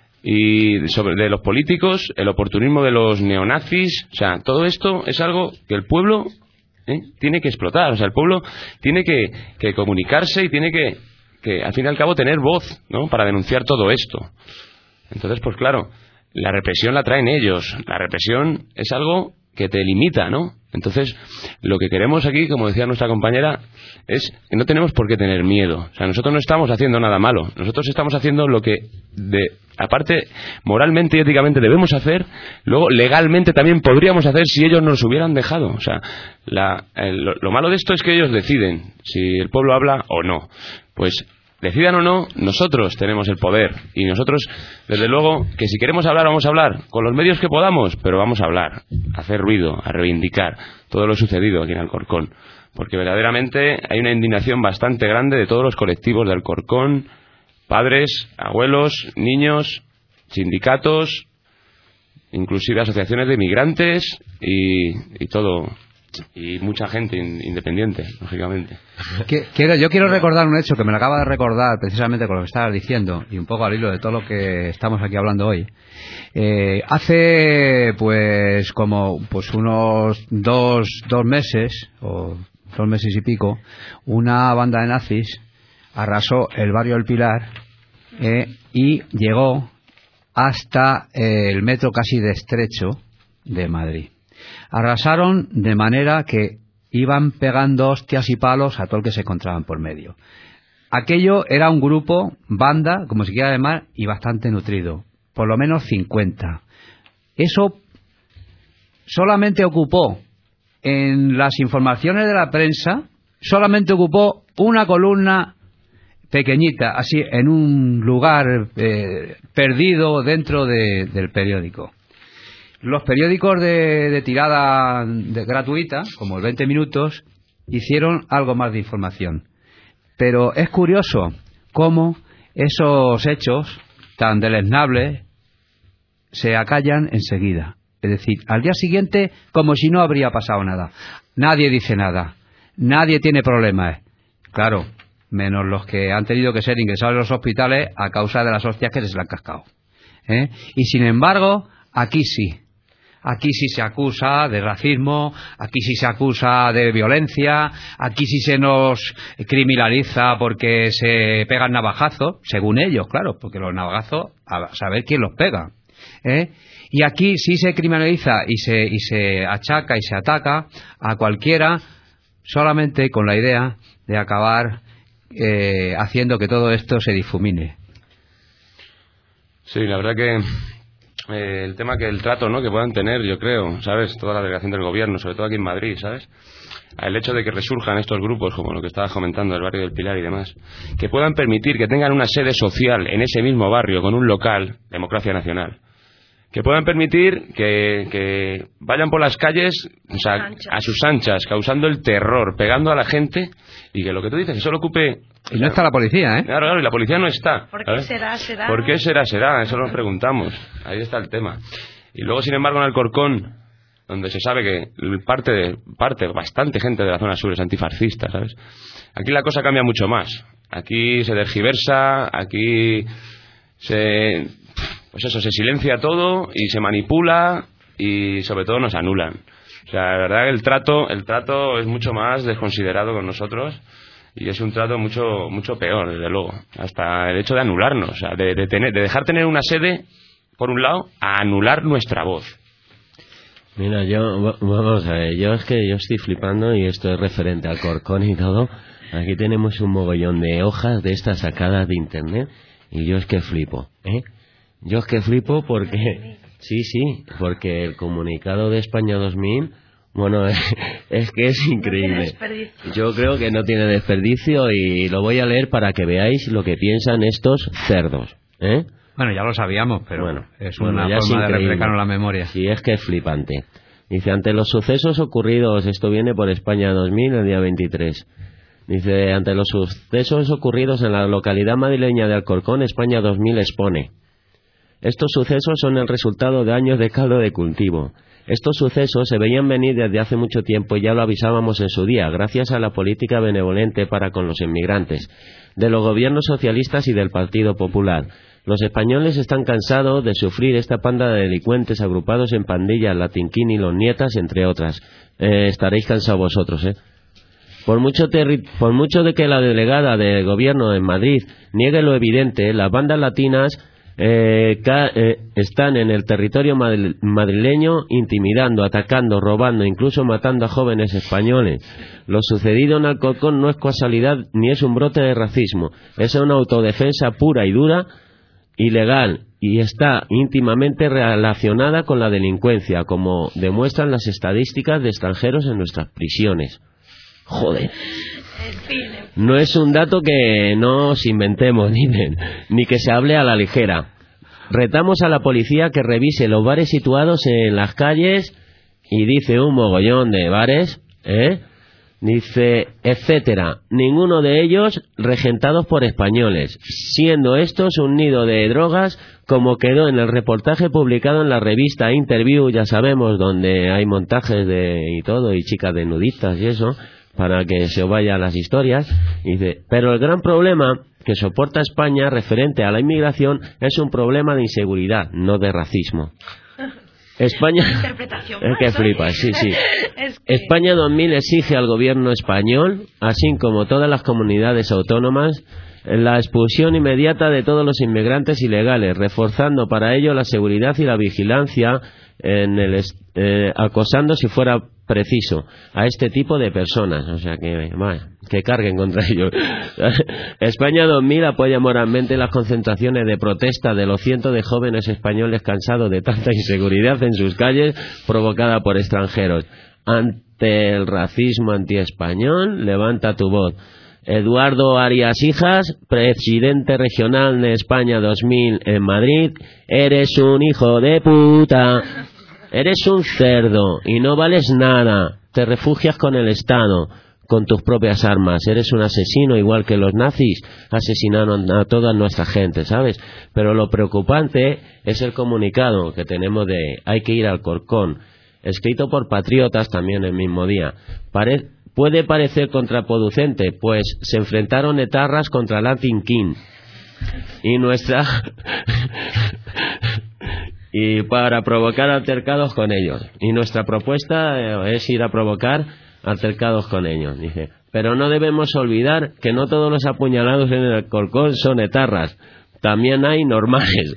y sobre de los políticos, el oportunismo de los neonazis, o sea, todo esto es algo que el pueblo ¿eh? tiene que explotar, o sea, el pueblo tiene que, que comunicarse y tiene que, que, al fin y al cabo, tener voz, ¿no?, para denunciar todo esto. Entonces, pues claro, la represión la traen ellos, la represión es algo que te limita, ¿no? Entonces, lo que queremos aquí, como decía nuestra compañera, es que no tenemos por qué tener miedo. O sea, nosotros no estamos haciendo nada malo. Nosotros estamos haciendo lo que, de, aparte, moralmente y éticamente debemos hacer, luego legalmente también podríamos hacer si ellos nos hubieran dejado. O sea, la, el, lo, lo malo de esto es que ellos deciden si el pueblo habla o no. Pues decidan o no, nosotros tenemos el poder. Y nosotros, desde luego, que si queremos hablar, vamos a hablar con los medios que podamos, pero vamos a hablar, a hacer ruido, a reivindicar todo lo sucedido aquí en Alcorcón. Porque verdaderamente hay una indignación bastante grande de todos los colectivos de Alcorcón, padres, abuelos, niños, sindicatos, inclusive asociaciones de inmigrantes y, y todo... y mucha gente independiente, lógicamente.
Quiero, yo quiero recordar un hecho que me lo acaba de recordar precisamente con lo que estabas diciendo y un poco al hilo de todo lo que estamos aquí hablando hoy. Eh, hace pues como pues unos dos, dos meses o dos meses y pico, una banda de nazis arrasó el barrio El Pilar eh, y llegó hasta eh, el metro casi de Estrecho de Madrid. Arrasaron de manera que iban pegando hostias y palos a todo el que se encontraban por medio. Aquello era un grupo, banda, como se quiera llamar, y bastante nutrido. Por lo menos cincuenta. Eso solamente ocupó, en las informaciones de la prensa, solamente ocupó una columna pequeñita, así, en un lugar eh, perdido dentro de, del periódico. Los periódicos de, de tirada de, gratuita, como el veinte minutos, hicieron algo más de información. Pero es curioso cómo esos hechos tan deleznables se acallan enseguida. Es decir, al día siguiente, como si no habría pasado nada. Nadie dice nada. Nadie tiene problemas. Claro, menos los que han tenido que ser ingresados en los hospitales a causa de las hostias que les han cascado. ¿Eh? Y sin embargo, aquí sí. Aquí sí se acusa de racismo, aquí sí se acusa de violencia, aquí sí se nos criminaliza porque se pegan navajazos, según ellos, claro, porque los navajazos, a saber quién los pega. ¿Eh? Y aquí sí se criminaliza y se, y se achaca y se ataca a cualquiera solamente con la idea de acabar eh, haciendo que todo esto se difumine.
Sí, la verdad que Eh, el tema que el trato, ¿no?, que puedan tener, yo creo, ¿sabes?, toda la delegación del gobierno, sobre todo aquí en Madrid, ¿sabes?, el hecho de que resurjan estos grupos, como lo que estabas comentando, el barrio del Pilar y demás, que puedan permitir que tengan una sede social en ese mismo barrio, con un local, Democracia Nacional, que puedan permitir que, que vayan por las calles, o sea, a sus anchas, causando el terror, pegando a la gente, y que lo que tú dices, que solo ocupe...
Y no está la policía, ¿eh?
Claro, claro, y la policía no está.
¿Por qué será, será?
¿Por qué será, será? Eso nos preguntamos. Ahí está el tema. Y luego, sin embargo, en Alcorcón, donde se sabe que parte, de, parte bastante gente de la zona sur es antifascista, ¿sabes? Aquí la cosa cambia mucho más. Aquí se tergiversa, aquí se... pues eso, se silencia todo y se manipula y sobre todo nos anulan. O sea, la verdad que el trato, el trato es mucho más desconsiderado con nosotros y es un trato mucho mucho peor, desde luego. Hasta el hecho de anularnos, o sea, de, de, tener, de dejar tener una sede, por un lado, a anular nuestra voz.
Mira, yo, vamos a ver, yo es que yo estoy flipando y esto es referente al Alcorcón y todo. Aquí tenemos un mogollón de hojas de estas sacadas de internet y yo es que flipo, ¿eh? Yo es que flipo porque, sí, sí, porque el comunicado de España dos mil Bueno, es que es increíble.
No,
yo creo que no tiene desperdicio y lo voy a leer para que veáis lo que piensan estos cerdos, ¿eh?
Bueno, ya lo sabíamos, pero bueno, es una
bueno,
forma de refrescarnos la memoria.
Sí, es que es flipante. Dice, ante los sucesos ocurridos, esto viene por España dos mil, el día veintitrés. Dice, ante los sucesos ocurridos en la localidad madrileña de Alcorcón, España dos mil expone. Estos sucesos son el resultado de años de caldo de cultivo. Estos sucesos se veían venir desde hace mucho tiempo y ya lo avisábamos en su día, gracias a la política benevolente para con los inmigrantes, de los gobiernos socialistas y del Partido Popular. Los españoles están cansados de sufrir esta panda de delincuentes agrupados en pandillas, Latinquín y los nietas, entre otras. Eh, estaréis cansados vosotros, ¿eh? Por mucho, por mucho de que la delegada del gobierno en Madrid niegue lo evidente, las bandas latinas eh, ca eh, están en el territorio madri madrileño intimidando, atacando, robando, incluso matando a jóvenes españoles. Lo sucedido en Alcorcón no es casualidad ni es un brote de racismo, es una autodefensa pura y dura, ilegal, y está íntimamente relacionada con la delincuencia, como demuestran las estadísticas de extranjeros en nuestras prisiones. Joder. No es un dato que nos inventemos, ni, ni que se hable a la ligera. Retamos a la policía que revise los bares situados en las calles, y dice un mogollón de bares, ¿eh? Dice, etcétera. Ninguno de ellos regentados por españoles, siendo estos un nido de drogas, como quedó en el reportaje publicado en la revista Interview, ya sabemos, donde hay montajes de y todo, y chicas de nudistas y eso, para que se os vayan las historias. Dice, pero el gran problema que soporta España referente a la inmigración es un problema de inseguridad, no de racismo. España es que flipa, sí, sí. Es que... España dos mil exige al gobierno español, así como todas las comunidades autónomas, la expulsión inmediata de todos los inmigrantes ilegales, reforzando para ello la seguridad y la vigilancia, en el eh, acosando si fuera preciso a este tipo de personas, o sea que vaya, que carguen contra ellos. España dos mil apoya moralmente las concentraciones de protesta de los cientos de jóvenes españoles cansados de tanta inseguridad en sus calles provocada por extranjeros. Ante el racismo antiespañol, levanta tu voz. Eduardo Arias Hijas, presidente regional de España dos mil en Madrid, eres un hijo de puta, eres un cerdo y no vales nada, te refugias con el Estado, con tus propias armas, eres un asesino igual que los nazis asesinaron a toda nuestra gente, ¿sabes? Pero lo preocupante es el comunicado que tenemos de hay que ir al Alcorcón, escrito por patriotas también el mismo día. Pare Puede parecer contraproducente, pues se enfrentaron etarras contra Latin King y nuestra y para provocar altercados con ellos. Y nuestra propuesta es ir a provocar altercados con ellos, dice. Pero no debemos olvidar que no todos los apuñalados en el Alcorcón son etarras, también hay normales.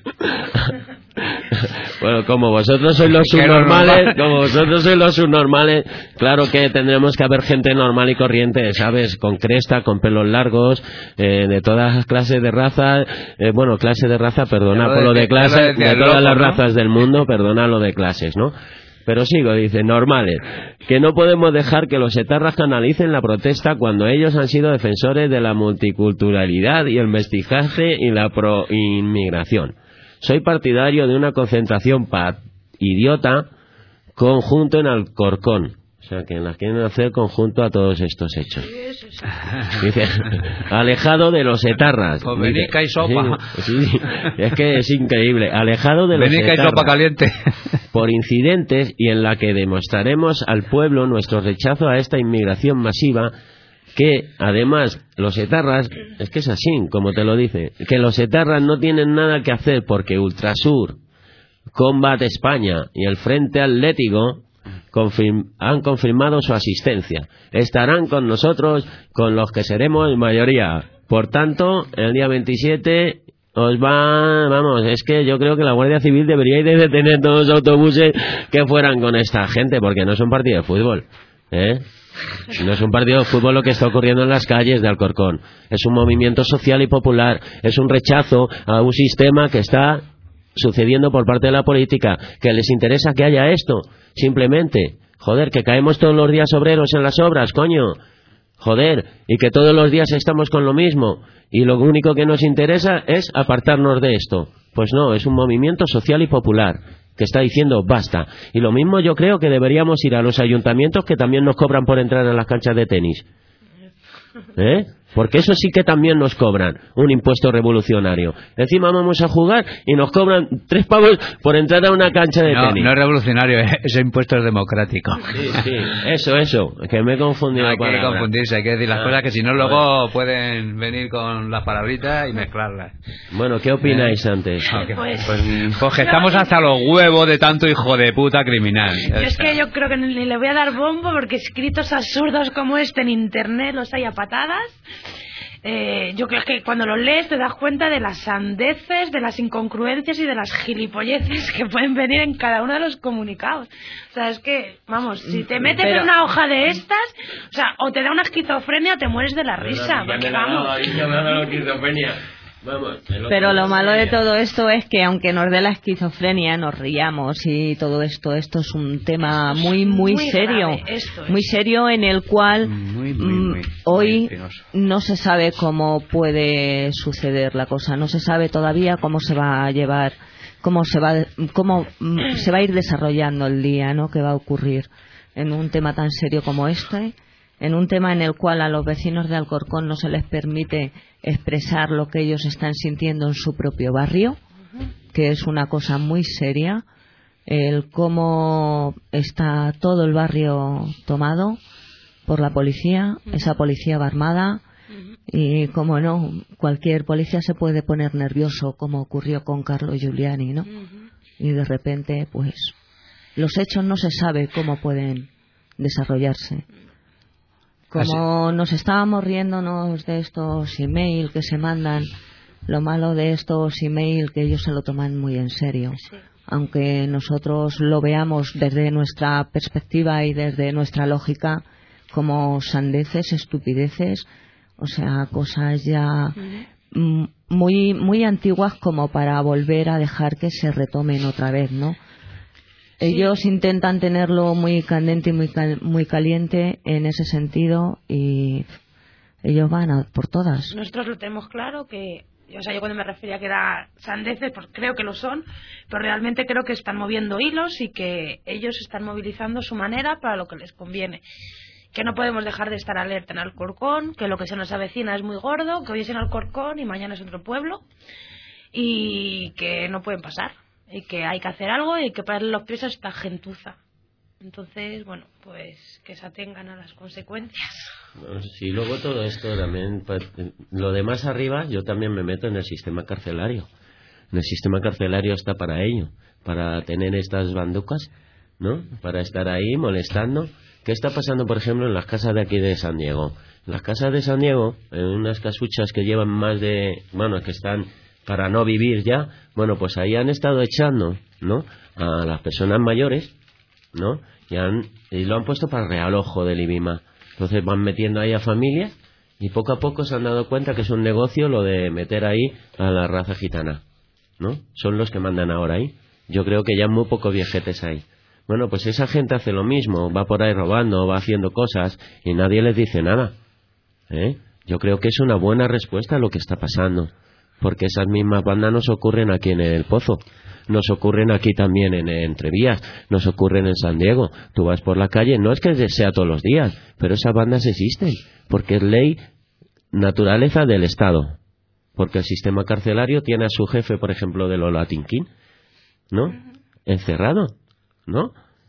Bueno, como vosotros sois los subnormales, como vosotros sois los subnormales, claro que tendremos que haber gente normal y corriente, ¿sabes? Con cresta, con pelos largos, eh, de todas las clases de razas, eh, bueno, clase de raza, perdona por lo de clases, de todas las razas del mundo, perdona lo de clases, ¿no? Pero sigo, dice, normales, que no podemos dejar que los etarras canalicen la protesta cuando ellos han sido defensores de la multiculturalidad y el mestizaje y la pro-inmigración. Soy partidario de una concentración pat idiota conjunto en Alcorcón. O sea, que las quieren hacer conjunto a todos estos hechos. Dice, alejado de los etarras.
Pues venica y sopa.
Sí, sí, es que es increíble. Alejado de los
venica
etarras.
Y sopa caliente.
Por incidentes y en la que demostraremos al pueblo nuestro rechazo a esta inmigración masiva, que además los etarras, es que es así como te lo dice, que los etarras no tienen nada que hacer porque Ultrasur, Combat España y el Frente Atlético confirm, han confirmado su asistencia. Estarán con nosotros, con los que seremos mayoría. Por tanto, el día veintisiete os va, vamos, es que yo creo que la Guardia Civil debería de detener todos los autobuses que fueran con esta gente, porque no es un partido de fútbol, ¿eh? No es un partido de fútbol lo que está ocurriendo en las calles de Alcorcón. Es un movimiento social y popular. Es un rechazo a un sistema que está sucediendo por parte de la política, que les interesa que haya esto. Simplemente, Joder, que caemos todos los días obreros en las obras, coño. Joder, y que todos los días estamos con lo mismo. Y lo único que nos interesa es apartarnos de esto. Pues no, es un movimiento social y popular que está diciendo basta. Y lo mismo yo creo que deberíamos ir a los ayuntamientos que también nos cobran por entrar a las canchas de tenis. ¿Eh? Porque eso sí que también nos cobran un impuesto revolucionario. Encima vamos a jugar y nos cobran tres pavos por entrar a una cancha de
no,
tenis.
No es revolucionario, ese impuesto es democrático.
Sí, sí, eso, eso, que me he confundido.
No hay que
palabra.
confundirse, hay que decir las
Ah,
cosas que si no
bueno.
luego pueden venir con las palabritas y mezclarlas.
Bueno, ¿qué opináis
¿Eh?
antes?
Okay.
Pues,
Pues, pues que estamos hasta los huevos de tanto hijo de puta criminal.
Yo es que yo creo que ni le voy a dar bombo porque escritos absurdos como este en internet los hay a patadas. Eh, yo creo que cuando lo lees te das cuenta de las sandeces, de las incongruencias y de las gilipolleces que pueden venir en cada uno de los comunicados. O sea, es que, vamos, si te metes
Pero...
en una hoja de estas, o sea, o te da una esquizofrenia o te mueres de la risa. Porque, vamos...
Vamos,
Pero lo malo de todo esto es que aunque nos dé la esquizofrenia, nos riamos y todo esto, esto es un tema muy, muy,
muy
serio,
grave, esto es.
muy serio en el cual
Muy, muy,
mm,
muy,
hoy
muy penoso.
no se sabe cómo puede suceder la cosa, no se sabe todavía cómo se va a llevar, cómo se va, cómo mm, se va a ir desarrollando el día, ¿no? ¿Qué va a ocurrir en un tema tan serio como este? En un tema en el cual a los vecinos de Alcorcón no se les permite expresar lo que ellos están sintiendo en su propio barrio, que es una cosa muy seria, el cómo está todo el barrio tomado por la policía, esa policía va armada, y como no, cualquier policía se puede poner nervioso, como ocurrió con Carlo Giuliani, ¿no? Y de repente, pues, los hechos no se sabe cómo pueden desarrollarse. Como nos estábamos riéndonos de estos email que se mandan, lo malo de estos email que ellos se lo toman muy en serio. Sí. Aunque nosotros lo veamos desde nuestra perspectiva y desde nuestra lógica como sandeces, estupideces, o sea, cosas ya uh-huh. muy muy antiguas como para volver a dejar que se retomen otra vez, ¿no? Ellos sí. intentan tenerlo muy candente y muy, cal, muy caliente en ese sentido y ellos van a por todas.
Nosotros lo tenemos claro que, o sea, yo cuando me refería a que era sandeces, pues creo que lo son, pero realmente creo que están moviendo hilos y que ellos están movilizando su manera para lo que les conviene. Que no podemos dejar de estar alerta en Alcorcón, que lo que se nos avecina es muy gordo, que hoy es en Alcorcón y mañana es otro pueblo y que no pueden pasar. Y que hay que hacer algo y que pararle los pies a esta gentuza. Entonces, bueno, pues que se atengan a las consecuencias.
Bueno, sí, luego todo esto también, lo de más arriba, yo también me meto en el sistema carcelario. En el sistema carcelario está para ello, para tener estas banducas, ¿no? Para estar ahí molestando. ¿Qué está pasando, por ejemplo, en las casas de aquí de San Diego? En las casas de San Diego, en unas casuchas que llevan más de, bueno, que están para no vivir ya, bueno, pues ahí han estado echando, ¿no?, a las personas mayores, ¿no?, y, han, y lo han puesto para realojo del IBIMA. Entonces van metiendo ahí a familias y poco a poco se han dado cuenta que es un negocio lo de meter ahí a la raza gitana, ¿no? Son los que mandan ahora ahí. Yo creo que ya muy pocos viejetes ahí. Bueno, pues esa gente hace lo mismo, va por ahí robando, va haciendo cosas y nadie les dice nada, ¿eh? Yo creo que es una buena respuesta a lo que está pasando. Porque esas mismas bandas nos ocurren aquí en El Pozo, nos ocurren aquí también en Entrevías, nos ocurren en San Diego. Tú vas por la calle, no es que sea todos los días, pero esas bandas existen, porque es ley, naturaleza del Estado. Porque el sistema carcelario tiene a su jefe, por ejemplo, de Lola Tinquín, ¿no? Encerrado, ¿no?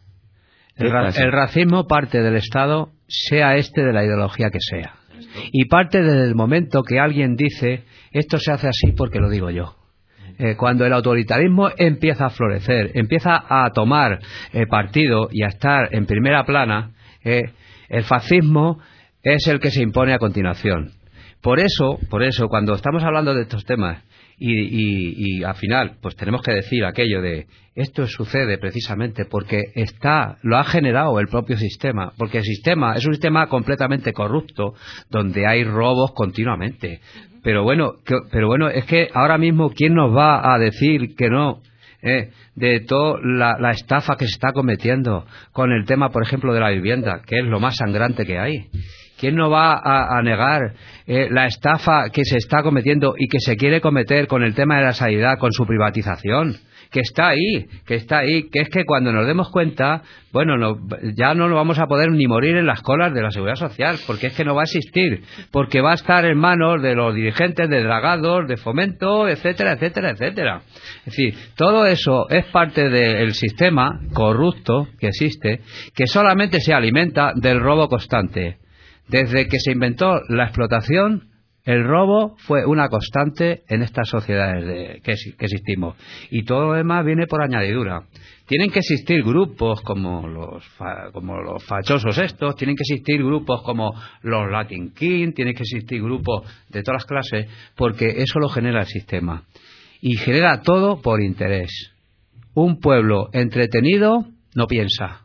El, ra el racismo parte del Estado, sea este de la ideología que sea. Y parte desde el momento que alguien dice esto se hace así porque lo digo yo. Eh, cuando el autoritarismo empieza a florecer, empieza a tomar eh, partido y a estar en primera plana, eh, el fascismo es el que se impone a continuación. Por eso, por eso, cuando estamos hablando de estos temas y, y, y al final, pues tenemos que decir aquello de esto sucede precisamente porque está, lo ha generado el propio sistema, porque el sistema es un sistema completamente corrupto donde hay robos continuamente. Pero bueno, que, pero bueno, es que ahora mismo quién nos va a decir que no eh, de toda la, la estafa que se está cometiendo con el tema, por ejemplo, de la vivienda, que es lo más sangrante que hay. ¿Quién no va a, a negar eh, la estafa que se está cometiendo y que se quiere cometer con el tema de la sanidad, con su privatización? Que está ahí, que está ahí, que es que cuando nos demos cuenta, bueno, no, ya no nos vamos a poder ni morir en las colas de la Seguridad Social, porque es que no va a existir, porque va a estar en manos de los dirigentes de dragados, de Fomento, etcétera, etcétera, etcétera. Es decir, todo eso es parte del sistema corrupto que existe, que solamente se alimenta del robo constante. Desde que se inventó la explotación, el robo fue una constante en estas sociedades de, que, que existimos. Y todo lo demás viene por añadidura. Tienen que existir grupos como los, fa, como los fachosos estos, tienen que existir grupos como los Latin King, tienen que existir grupos de todas las clases, porque eso lo genera el sistema. Y genera todo por interés. Un pueblo entretenido no piensa.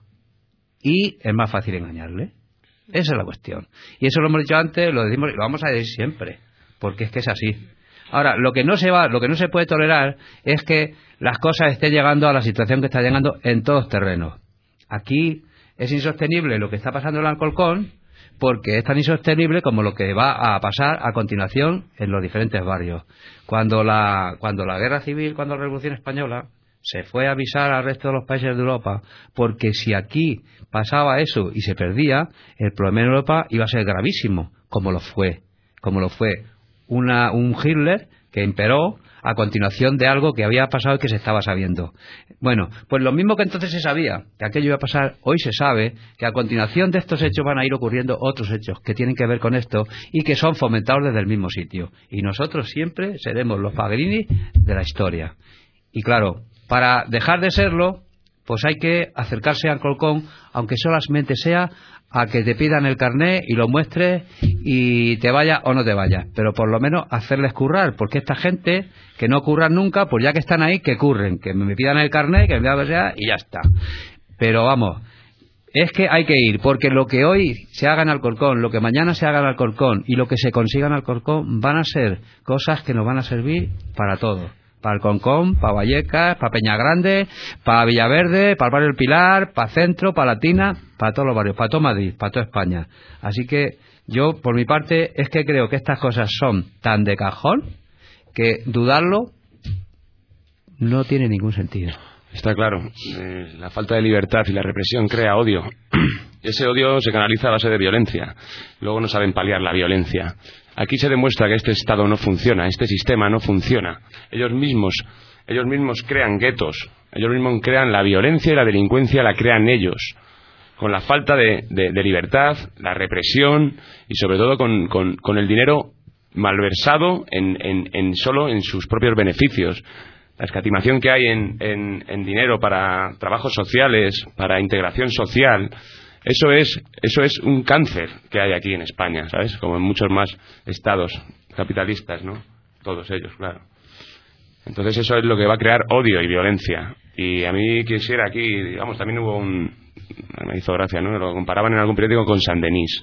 Y es más fácil engañarle. Esa es la cuestión. Y eso lo hemos dicho antes, lo decimos y lo vamos a decir siempre, porque es que es así. Ahora, lo que no se va, lo que no se puede tolerar es que las cosas estén llegando a la situación que está llegando en todos terrenos. Aquí es insostenible lo que está pasando en el Alcorcón, porque es tan insostenible como lo que va a pasar a continuación en los diferentes barrios. Cuando la, cuando la guerra civil, cuando la Revolución Española, se fue a avisar al resto de los países de Europa, porque si aquí pasaba eso y se perdía, el problema en Europa iba a ser gravísimo, como lo fue, como lo fue una, un Hitler que imperó a continuación de algo que había pasado y que se estaba sabiendo. Bueno, pues lo mismo que entonces se sabía que aquello iba a pasar, hoy se sabe que a continuación de estos hechos van a ir ocurriendo otros hechos que tienen que ver con esto y que son fomentados desde el mismo sitio. Y nosotros siempre seremos los Paglioni de la historia. Y claro, para dejar de serlo, pues hay que acercarse al Alcorcón, aunque solamente sea a que te pidan el carné y lo muestres y te vaya o no te vayas, pero por lo menos hacerles currar, porque esta gente que no curran nunca, pues ya que están ahí, que curren, que me pidan el carné, que me pidan lo que sea y ya está. Pero vamos, es que hay que ir, porque lo que hoy se haga en Alcorcón, lo que mañana se haga en Alcorcón y lo que se consiga en Alcorcón van a ser cosas que nos van a servir para todo. Para Alcorcón, para Vallecas, para Peñagrande, para Villaverde, para el barrio del Pilar, para Centro, para Latina, para todos los barrios, para todo Madrid, para toda España. Así que yo, por mi parte, es que creo que estas cosas son tan de cajón que dudarlo no tiene ningún sentido.
Está claro. Eh, la falta de libertad y la represión crea odio. Y ese odio se canaliza a base de violencia. Luego no saben paliar la violencia. Aquí se demuestra que este Estado no funciona, este sistema no funciona. Ellos mismos, ellos mismos crean guetos, ellos mismos crean la violencia y la delincuencia, la crean ellos. Con la falta de, de, de libertad, la represión y sobre todo con, con, con el dinero malversado en, en, en solo en sus propios beneficios. La escatimación que hay en, en, en dinero para trabajos sociales, para integración social, eso es, eso es un cáncer que hay aquí en España, ¿sabes? Como en muchos más estados capitalistas, ¿no? Todos ellos, claro. Entonces eso es lo que va a crear odio y violencia. Y a mí quisiera aquí, digamos, también hubo un... me hizo gracia, ¿no? Lo comparaban en algún periódico con Saint-Denis.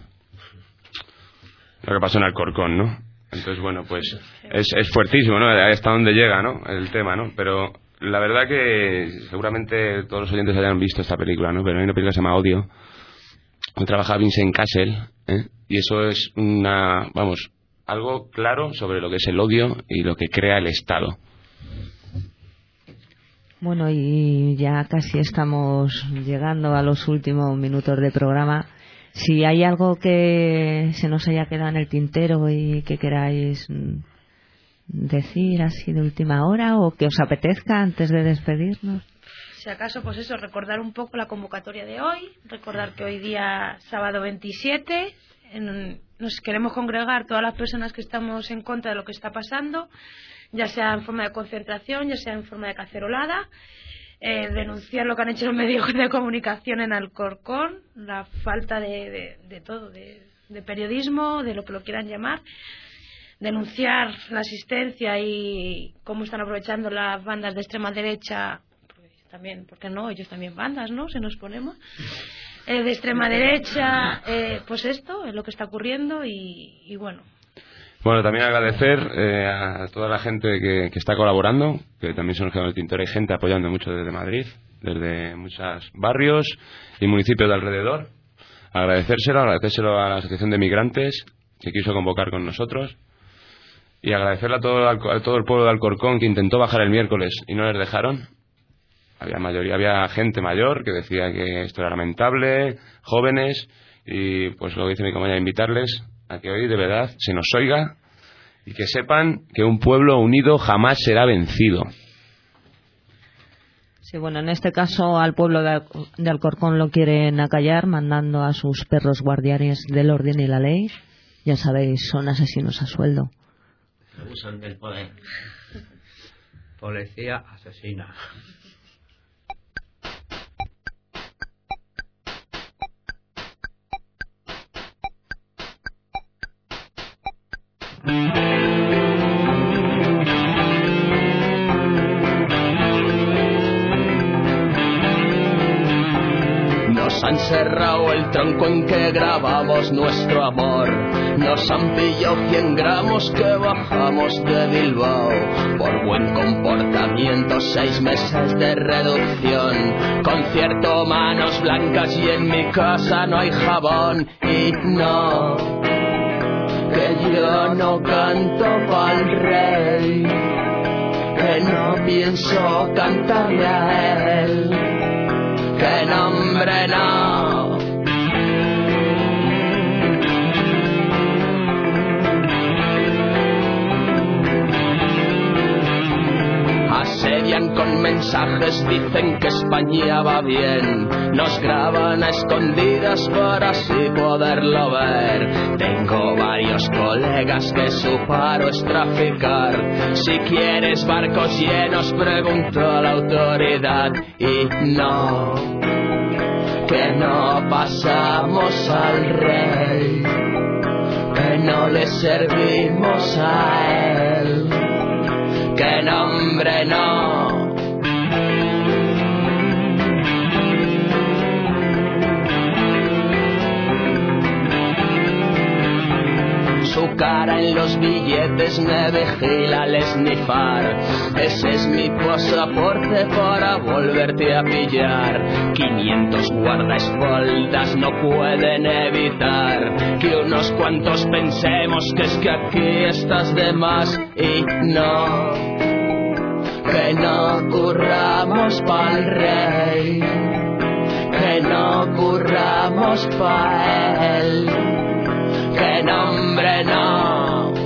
Lo que pasó en Alcorcón, ¿no? Entonces, bueno, pues es, es fuertísimo, ¿no? Hasta dónde llega, ¿no? El tema, ¿no? Pero la verdad que seguramente todos los oyentes hayan visto esta película, ¿no? Pero hay una película que se llama Odio. Trabaja Vincent Cassel, ¿eh? Y eso es una, vamos, algo claro sobre lo que es el odio y lo que crea el Estado.
Bueno, y ya casi estamos llegando a los últimos minutos de programa. Si hay algo que se nos haya quedado en el tintero y que queráis decir así de última hora o que os apetezca antes de despedirnos.
Si acaso, pues eso, recordar un poco la convocatoria de hoy, recordar que hoy día, sábado veintisiete, en, nos queremos congregar todas las personas que estamos en contra de lo que está pasando, ya sea en forma de concentración, ya sea en forma de cacerolada, eh, denunciar lo que han hecho los medios de comunicación en Alcorcón, la falta de, de, de todo, de, de periodismo, de lo que lo quieran llamar, denunciar la asistencia y cómo están aprovechando las bandas de extrema derecha, pues también, ¿por qué no? Ellos también bandas, ¿no? Se nos ponemos. Eh, de extrema derecha, eh, pues esto es lo que está ocurriendo y, y bueno.
Bueno, también agradecer eh, a toda la gente que, que está colaborando, que también son los del Tintor, hay gente apoyando mucho desde Madrid, desde muchos barrios y municipios de alrededor. Agradecérselo, agradecérselo a la Asociación de Migrantes que quiso convocar con nosotros y agradecerle a todo, a todo el pueblo de Alcorcón que intentó bajar el miércoles y no les dejaron. Había mayoría, había gente mayor que decía que esto era lamentable, jóvenes, y pues lo que dice mi compañera, invitarles a que hoy de verdad se nos oiga y que sepan que un pueblo unido jamás será vencido.
Sí, bueno, en este caso al pueblo de, Al de Alcorcón lo quieren acallar mandando a sus perros guardianes del orden y la ley. Ya sabéis, son asesinos a sueldo.
Abusan del poder.
Policía asesina.
Nos han cerrado el tronco en que grabamos nuestro amor. Nos han pillado cien gramos que bajamos de Bilbao. Por buen comportamiento, seis meses de reducción. Concierto, manos blancas y en mi casa no hay jabón. Y no, que yo no canto pa'l rey, que no pienso cantarle a él, que no, hombre, no. Asedian con mensajes, dicen que España va bien. Nos graban a escondidas para así poderlo ver. Tengo varios colegas que su paro es traficar. Si quieres barcos llenos, pregunto a la autoridad. Y no, que no pasamos al rey, que no le servimos a él, que no, hombre, no. Su cara en los billetes me vigila al esnifar. Ese es mi pasaporte para volverte a pillar. Quinientos guardaespaldas no pueden evitar que unos cuantos pensemos que es que aquí estás de más. Y no, que no curramos pa'l rey, que no curramos pa' él, que no, hombre, no.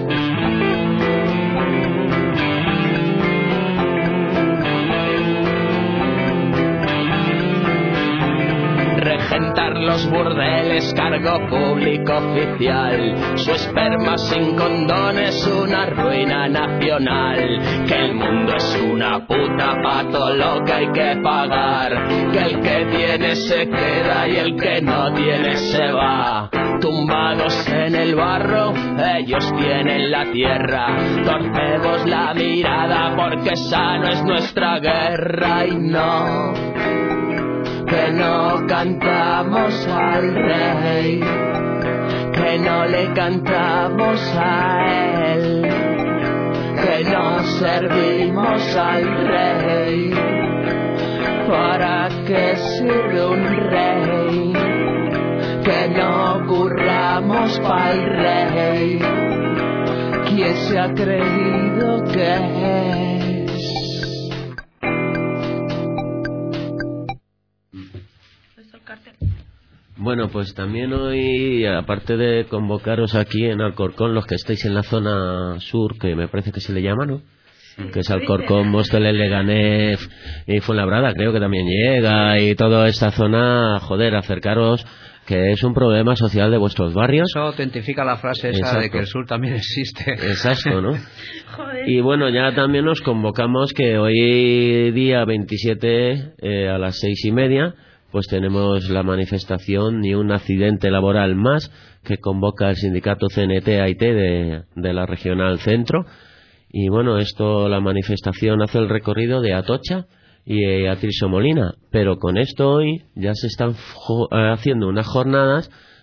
Regentar los burdeles, cargo público oficial. Su esperma sin condones, una ruina nacional. Que el mundo es una puta pa' todo lo que hay que pagar. Que el que tiene se queda y el que no tiene se va. Tumbados en el barro, ellos tienen la tierra. Torcemos la mirada porque esa no es nuestra guerra. Y no, que no cantamos al rey, que no le cantamos a él, que no servimos al rey. ¿Para qué sirve un rey? Que no curramos pa'l rey. ¿Quién se ha creído que es?
Bueno, pues también hoy, aparte de convocaros aquí en Alcorcón, los que estáis en la zona sur, que me parece que se le llama, ¿no? Sí, que es Alcorcón, Móstoles, Leganés y Fuenlabrada, creo que también llega, y toda esta zona, joder, acercaros, que es un problema social de vuestros barrios.
Eso autentifica la frase esa. Exacto. De que el sur también existe.
Exacto, ¿no? Joder. Y bueno, ya también nos convocamos que hoy día veintisiete eh, a las seis y media pues tenemos la manifestación Ni un accidente laboral más, que convoca el sindicato C N T A I T de, de la Regional Centro. Y bueno, esto, la manifestación hace el recorrido de Atocha y a Tirso Molina, pero con esto hoy ya se están haciendo unas jornadas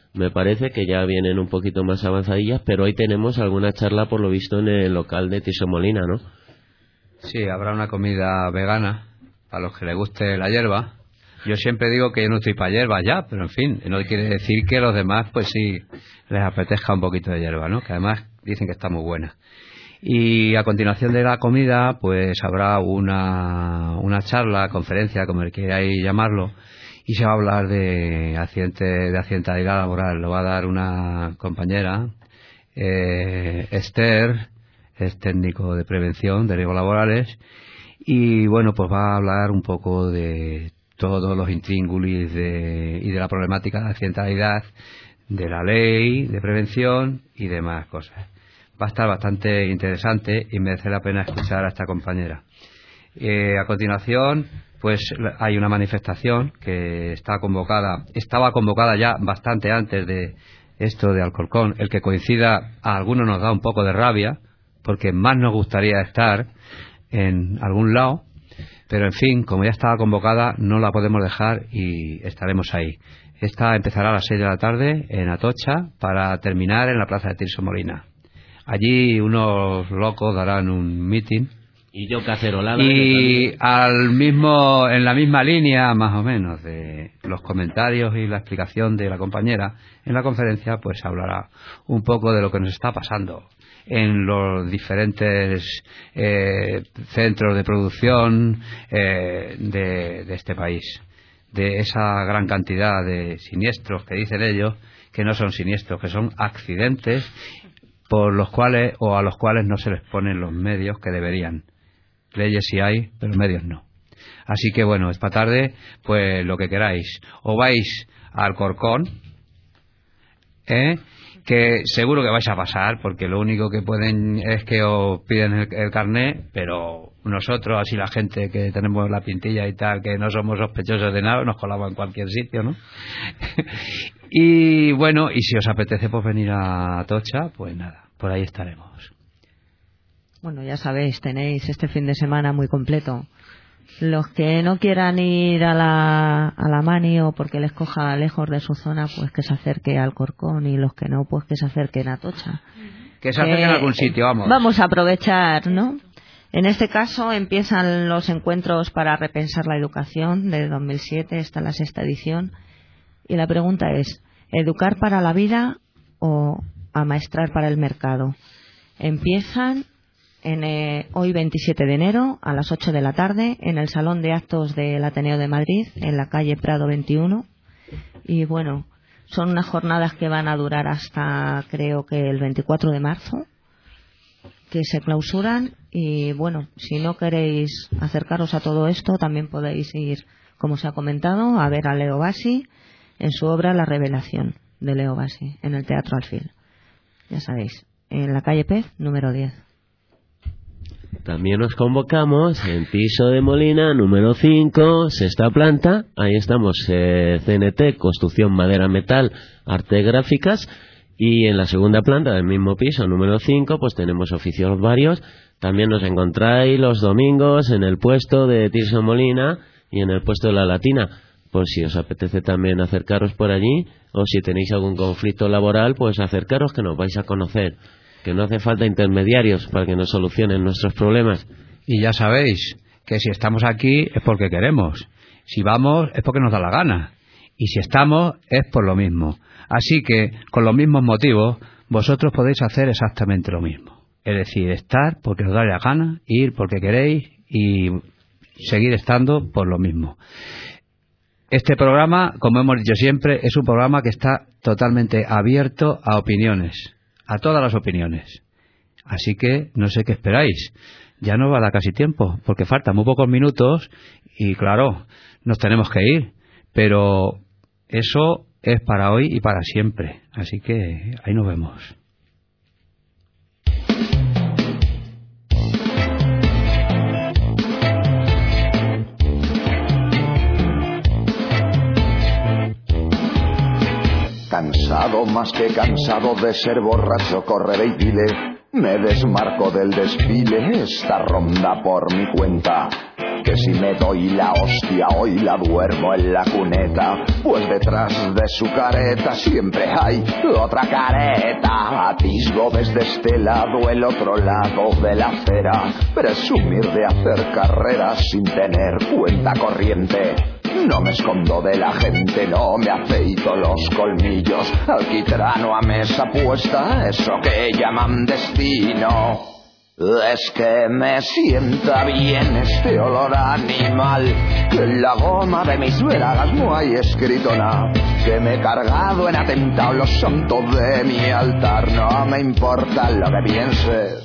me parece que ya vienen un poquito más avanzadillas, pero hoy tenemos alguna charla por lo visto en el local de Tirso Molina, ¿no?
Sí, habrá una comida vegana a los que les guste la hierba. Yo siempre digo que yo no estoy para hierba ya, pero en fin, no quiere decir que los demás pues sí les apetezca un poquito de hierba, ¿no? Que además dicen que está muy buena. Y a continuación de la comida pues habrá una, una charla, conferencia, como queráis llamarlo, y se va a hablar de accidente, de accidentalidad laboral. Lo va a dar una compañera, eh, Esther, es técnico de prevención de riesgos laborales, y bueno, pues va a hablar un poco de todos los intríngulis de, y de la problemática de la accidentalidad, de la ley de prevención y demás cosas. Va a estar bastante interesante y merece la pena escuchar a esta compañera. Eh, a continuación, pues hay una manifestación que está convocada, estaba convocada ya bastante antes de esto de Alcorcón. El que coincida a algunos nos da un poco de rabia, porque más nos gustaría estar en algún lado, pero en fin, como ya estaba convocada, no la podemos dejar y estaremos ahí. Esta empezará a las seis de la tarde en Atocha para terminar en la plaza de Tirso Molina. Allí unos locos darán un meeting.
Y yo cacerolada.
Y al mismo, en la misma línea, más o menos, de los comentarios y la explicación de la compañera en la conferencia, pues hablará un poco de lo que nos está pasando en los diferentes eh, centros de producción eh, de, de este país, de esa gran cantidad de siniestros que dicen ellos, que no son siniestros, que son accidentes por los cuales o a los cuales no se les ponen los medios que deberían. Leyes sí hay, pero medios no. Así que bueno, esta tarde, pues lo que queráis, o vais al Alcorcón, ¿eh? que seguro que vais a pasar, porque lo único que pueden es que os piden el, el carné, pero nosotros, así la gente que tenemos la pintilla y tal, que no somos sospechosos de nada, nos colamos en cualquier sitio, ¿no? Y bueno, y si os apetece pues venir a Atocha, pues nada, por ahí estaremos.
Bueno, ya sabéis, tenéis este fin de semana muy completo. Los que no quieran ir a la, a la Mani o porque les coja lejos de su zona, pues que se acerque al Alcorcón, y los que no, pues que se acerquen a Atocha.
Que se acerquen eh, a algún sitio, vamos.
Vamos a aprovechar, ¿no? En este caso empiezan los encuentros para repensar la educación de dos mil siete, esta es la sexta edición, y la pregunta es, ¿educar para la vida o amaestrar para el mercado? Empiezan en eh, hoy veintisiete de enero a las ocho de la tarde en el Salón de Actos del Ateneo de Madrid, en la calle Prado veintiuno, y bueno, son unas jornadas que van a durar hasta creo que el veinticuatro de marzo, que se clausuran. Y bueno, si no queréis acercaros a todo esto, también podéis ir, como se ha comentado, a ver a Leo Bassi en su obra La Revelación de Leo Bassi en el Teatro Alfil, ya sabéis, en la calle Pez número diez.
También nos convocamos en Tirso de Molina, número cinco, sexta planta. Ahí estamos, eh, C N T, Construcción Madera Metal, Arte Gráficas. Y en la segunda planta del mismo piso, número cinco, pues tenemos oficios varios. También nos encontráis los domingos en el puesto de Tirso Molina y en el puesto de La Latina. Por si os apetece también acercaros por allí, o si tenéis algún conflicto laboral, pues acercaros, que nos vais a conocer. Que no hace falta intermediarios para que nos solucionen nuestros problemas.
Y ya sabéis que si estamos aquí es porque queremos, si vamos es porque nos da la gana, y si estamos es por lo mismo. Así que con los mismos motivos vosotros podéis hacer exactamente lo mismo, es decir, estar porque os da la gana, ir porque queréis y seguir estando por lo mismo. Este programa, como hemos dicho siempre, es un programa que está totalmente abierto a opiniones, a todas las opiniones. Así que no sé qué esperáis. Ya no va a dar casi tiempo, porque faltan muy pocos minutos y claro, nos tenemos que ir. Pero eso es para hoy y para siempre. Así que ahí nos vemos.
Cansado, más que cansado de ser borracho, correré y dile, me desmarco del desfile, esta ronda por mi cuenta. que si me doy la hostia hoy la duermo en la cuneta, pues detrás de su careta siempre hay otra careta. Atisbo desde este lado el otro lado de la acera, presumir de hacer carreras sin tener cuenta corriente. No me escondo de la gente, no me afeito los colmillos, alquitrano a mesa puesta, eso que llaman destino. Es que me sienta bien este olor a animal, que en la goma de mis bragas no hay escrito nada, que me he cargado en atentado los santos de mi altar. No me importa lo que pienses.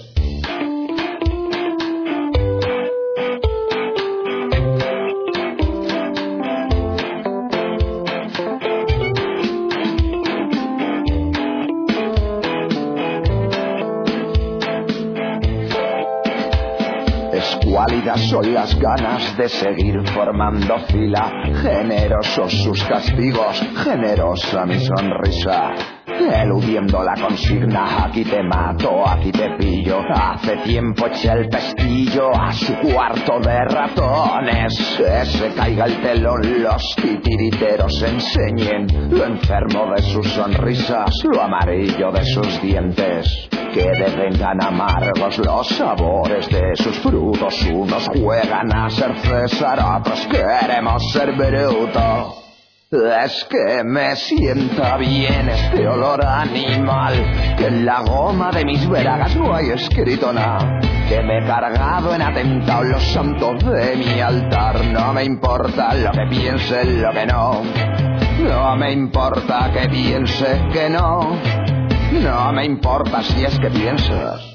Cuálidas son las ganas de seguir formando fila, generosos sus castigos, generosa mi sonrisa, eludiendo la consigna, aquí te mato, aquí te pillo. Hace tiempo eché el pestillo a su cuarto de ratones, que se caiga el telón, los titiriteros enseñen lo enfermo de sus sonrisas, lo amarillo de sus dientes, que devengan amargos los sabores de sus frutos. Unos juegan a ser César, otros queremos ser Bruto. Es que me sienta bien este olor animal, que en la goma de mis bragas no hay escrito nada, que me he cargado en atentado los santos de mi altar. No me importa lo que piense, lo que no, no me importa que piense que no, no me importa si es que piensas.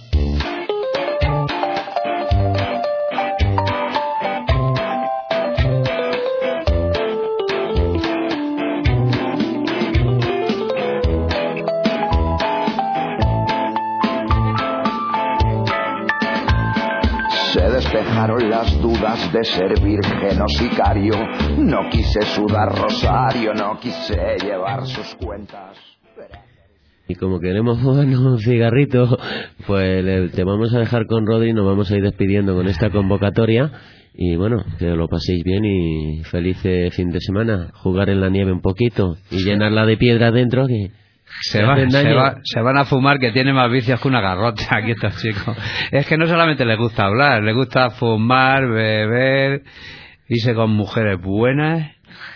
Despejaron las dudas de ser virgen o sicario, no quise sudar rosario, no quise llevar sus cuentas.
Y como queremos fumarnos un cigarrito, pues le, te vamos a dejar con Rodri, nos vamos a ir despidiendo con esta convocatoria. Y bueno, que lo paséis bien y feliz fin de semana. Jugar en la nieve un poquito y llenarla de piedra dentro, que
se, va, se, va, se van a fumar, que tiene más vicios que una garrota aquí estos chicos. Es que no solamente les gusta hablar, les gusta fumar, beber, irse con mujeres buenas.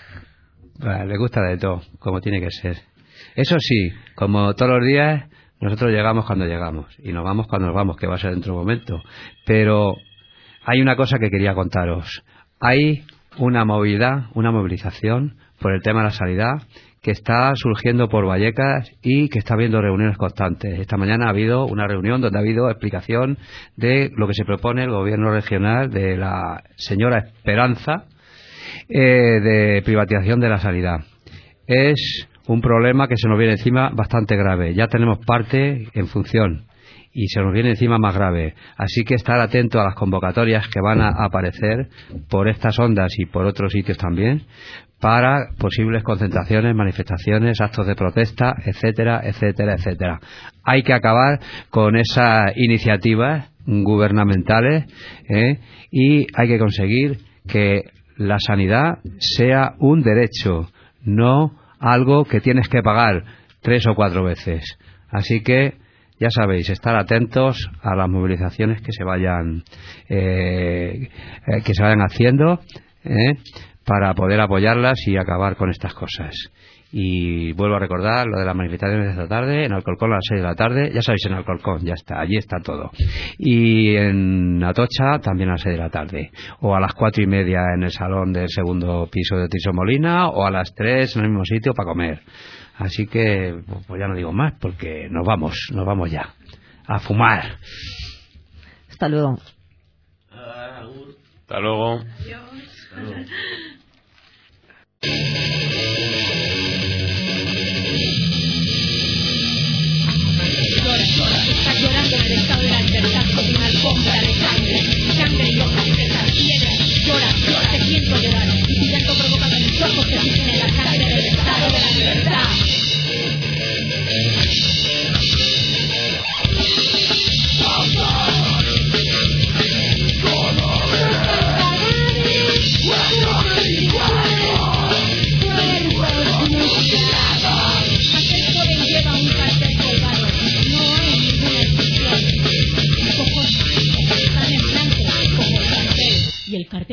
Bueno, les gusta de todo, como tiene que ser. Eso sí, como todos los días, nosotros llegamos cuando llegamos y nos vamos cuando nos vamos, que va a ser dentro de un momento. Pero hay una cosa que quería contaros. Hay una movilidad, una movilización por el tema de la sanidad que está surgiendo por Vallecas y que está habiendo reuniones constantes. Esta mañana ha habido una reunión donde ha habido explicación de lo que se propone el gobierno regional de la señora Esperanza eh, de privatización de la sanidad. Es un problema que se nos viene encima bastante grave. Ya tenemos parte en función y se nos viene encima más grave. Así que estar atento a las convocatorias que van a aparecer por estas ondas y por otros sitios también, para posibles concentraciones, manifestaciones, actos de protesta, etcétera, etcétera, etcétera. Hay que acabar con esas iniciativas gubernamentales ¿eh? y hay que conseguir que la sanidad sea un derecho, no algo que tienes que pagar tres o cuatro veces. Así que ya sabéis, estar atentos a las movilizaciones que se vayan eh, eh, que se vayan haciendo eh, para poder apoyarlas y acabar con estas cosas. Y vuelvo a recordar lo de las manifestaciones de esta tarde, en Alcorcón a las seis de la tarde, ya sabéis, en Alcorcón, ya está, allí está todo. Y en Atocha también a las seis de la tarde, o a las cuatro y media en el salón del segundo piso de Tiso Molina, o a las tres en el mismo sitio para comer. Así que, pues ya no digo más, porque nos vamos, nos vamos ya, a fumar.
Hasta luego.
Hasta luego.
Adiós.
Hasta luego.
Llora, llora, está llorando en el estado de la libertad con una alfombra de sangre, sangre y hojas secas, piedras, llora, llora, te siento llorar, y tu llanto provoca que mis ojos se fijen en la sangre del estado de la libertad.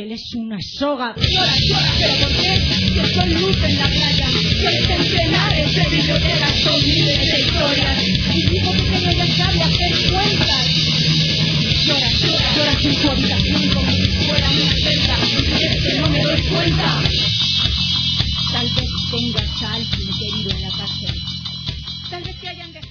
es una soga. Llora, llora, pero ¿por qué? Que son luz en la playa. Quieres entrenar entre bibliotecas con miles de historias. Y digo pequeño ya sabe hacer cuentas. Llora, llora, llora en tu habitación como si fuera una celda. Es que no me doy cuenta. Tal vez tengas a alguien querido en la cárcel. Tal vez te hayan dejado.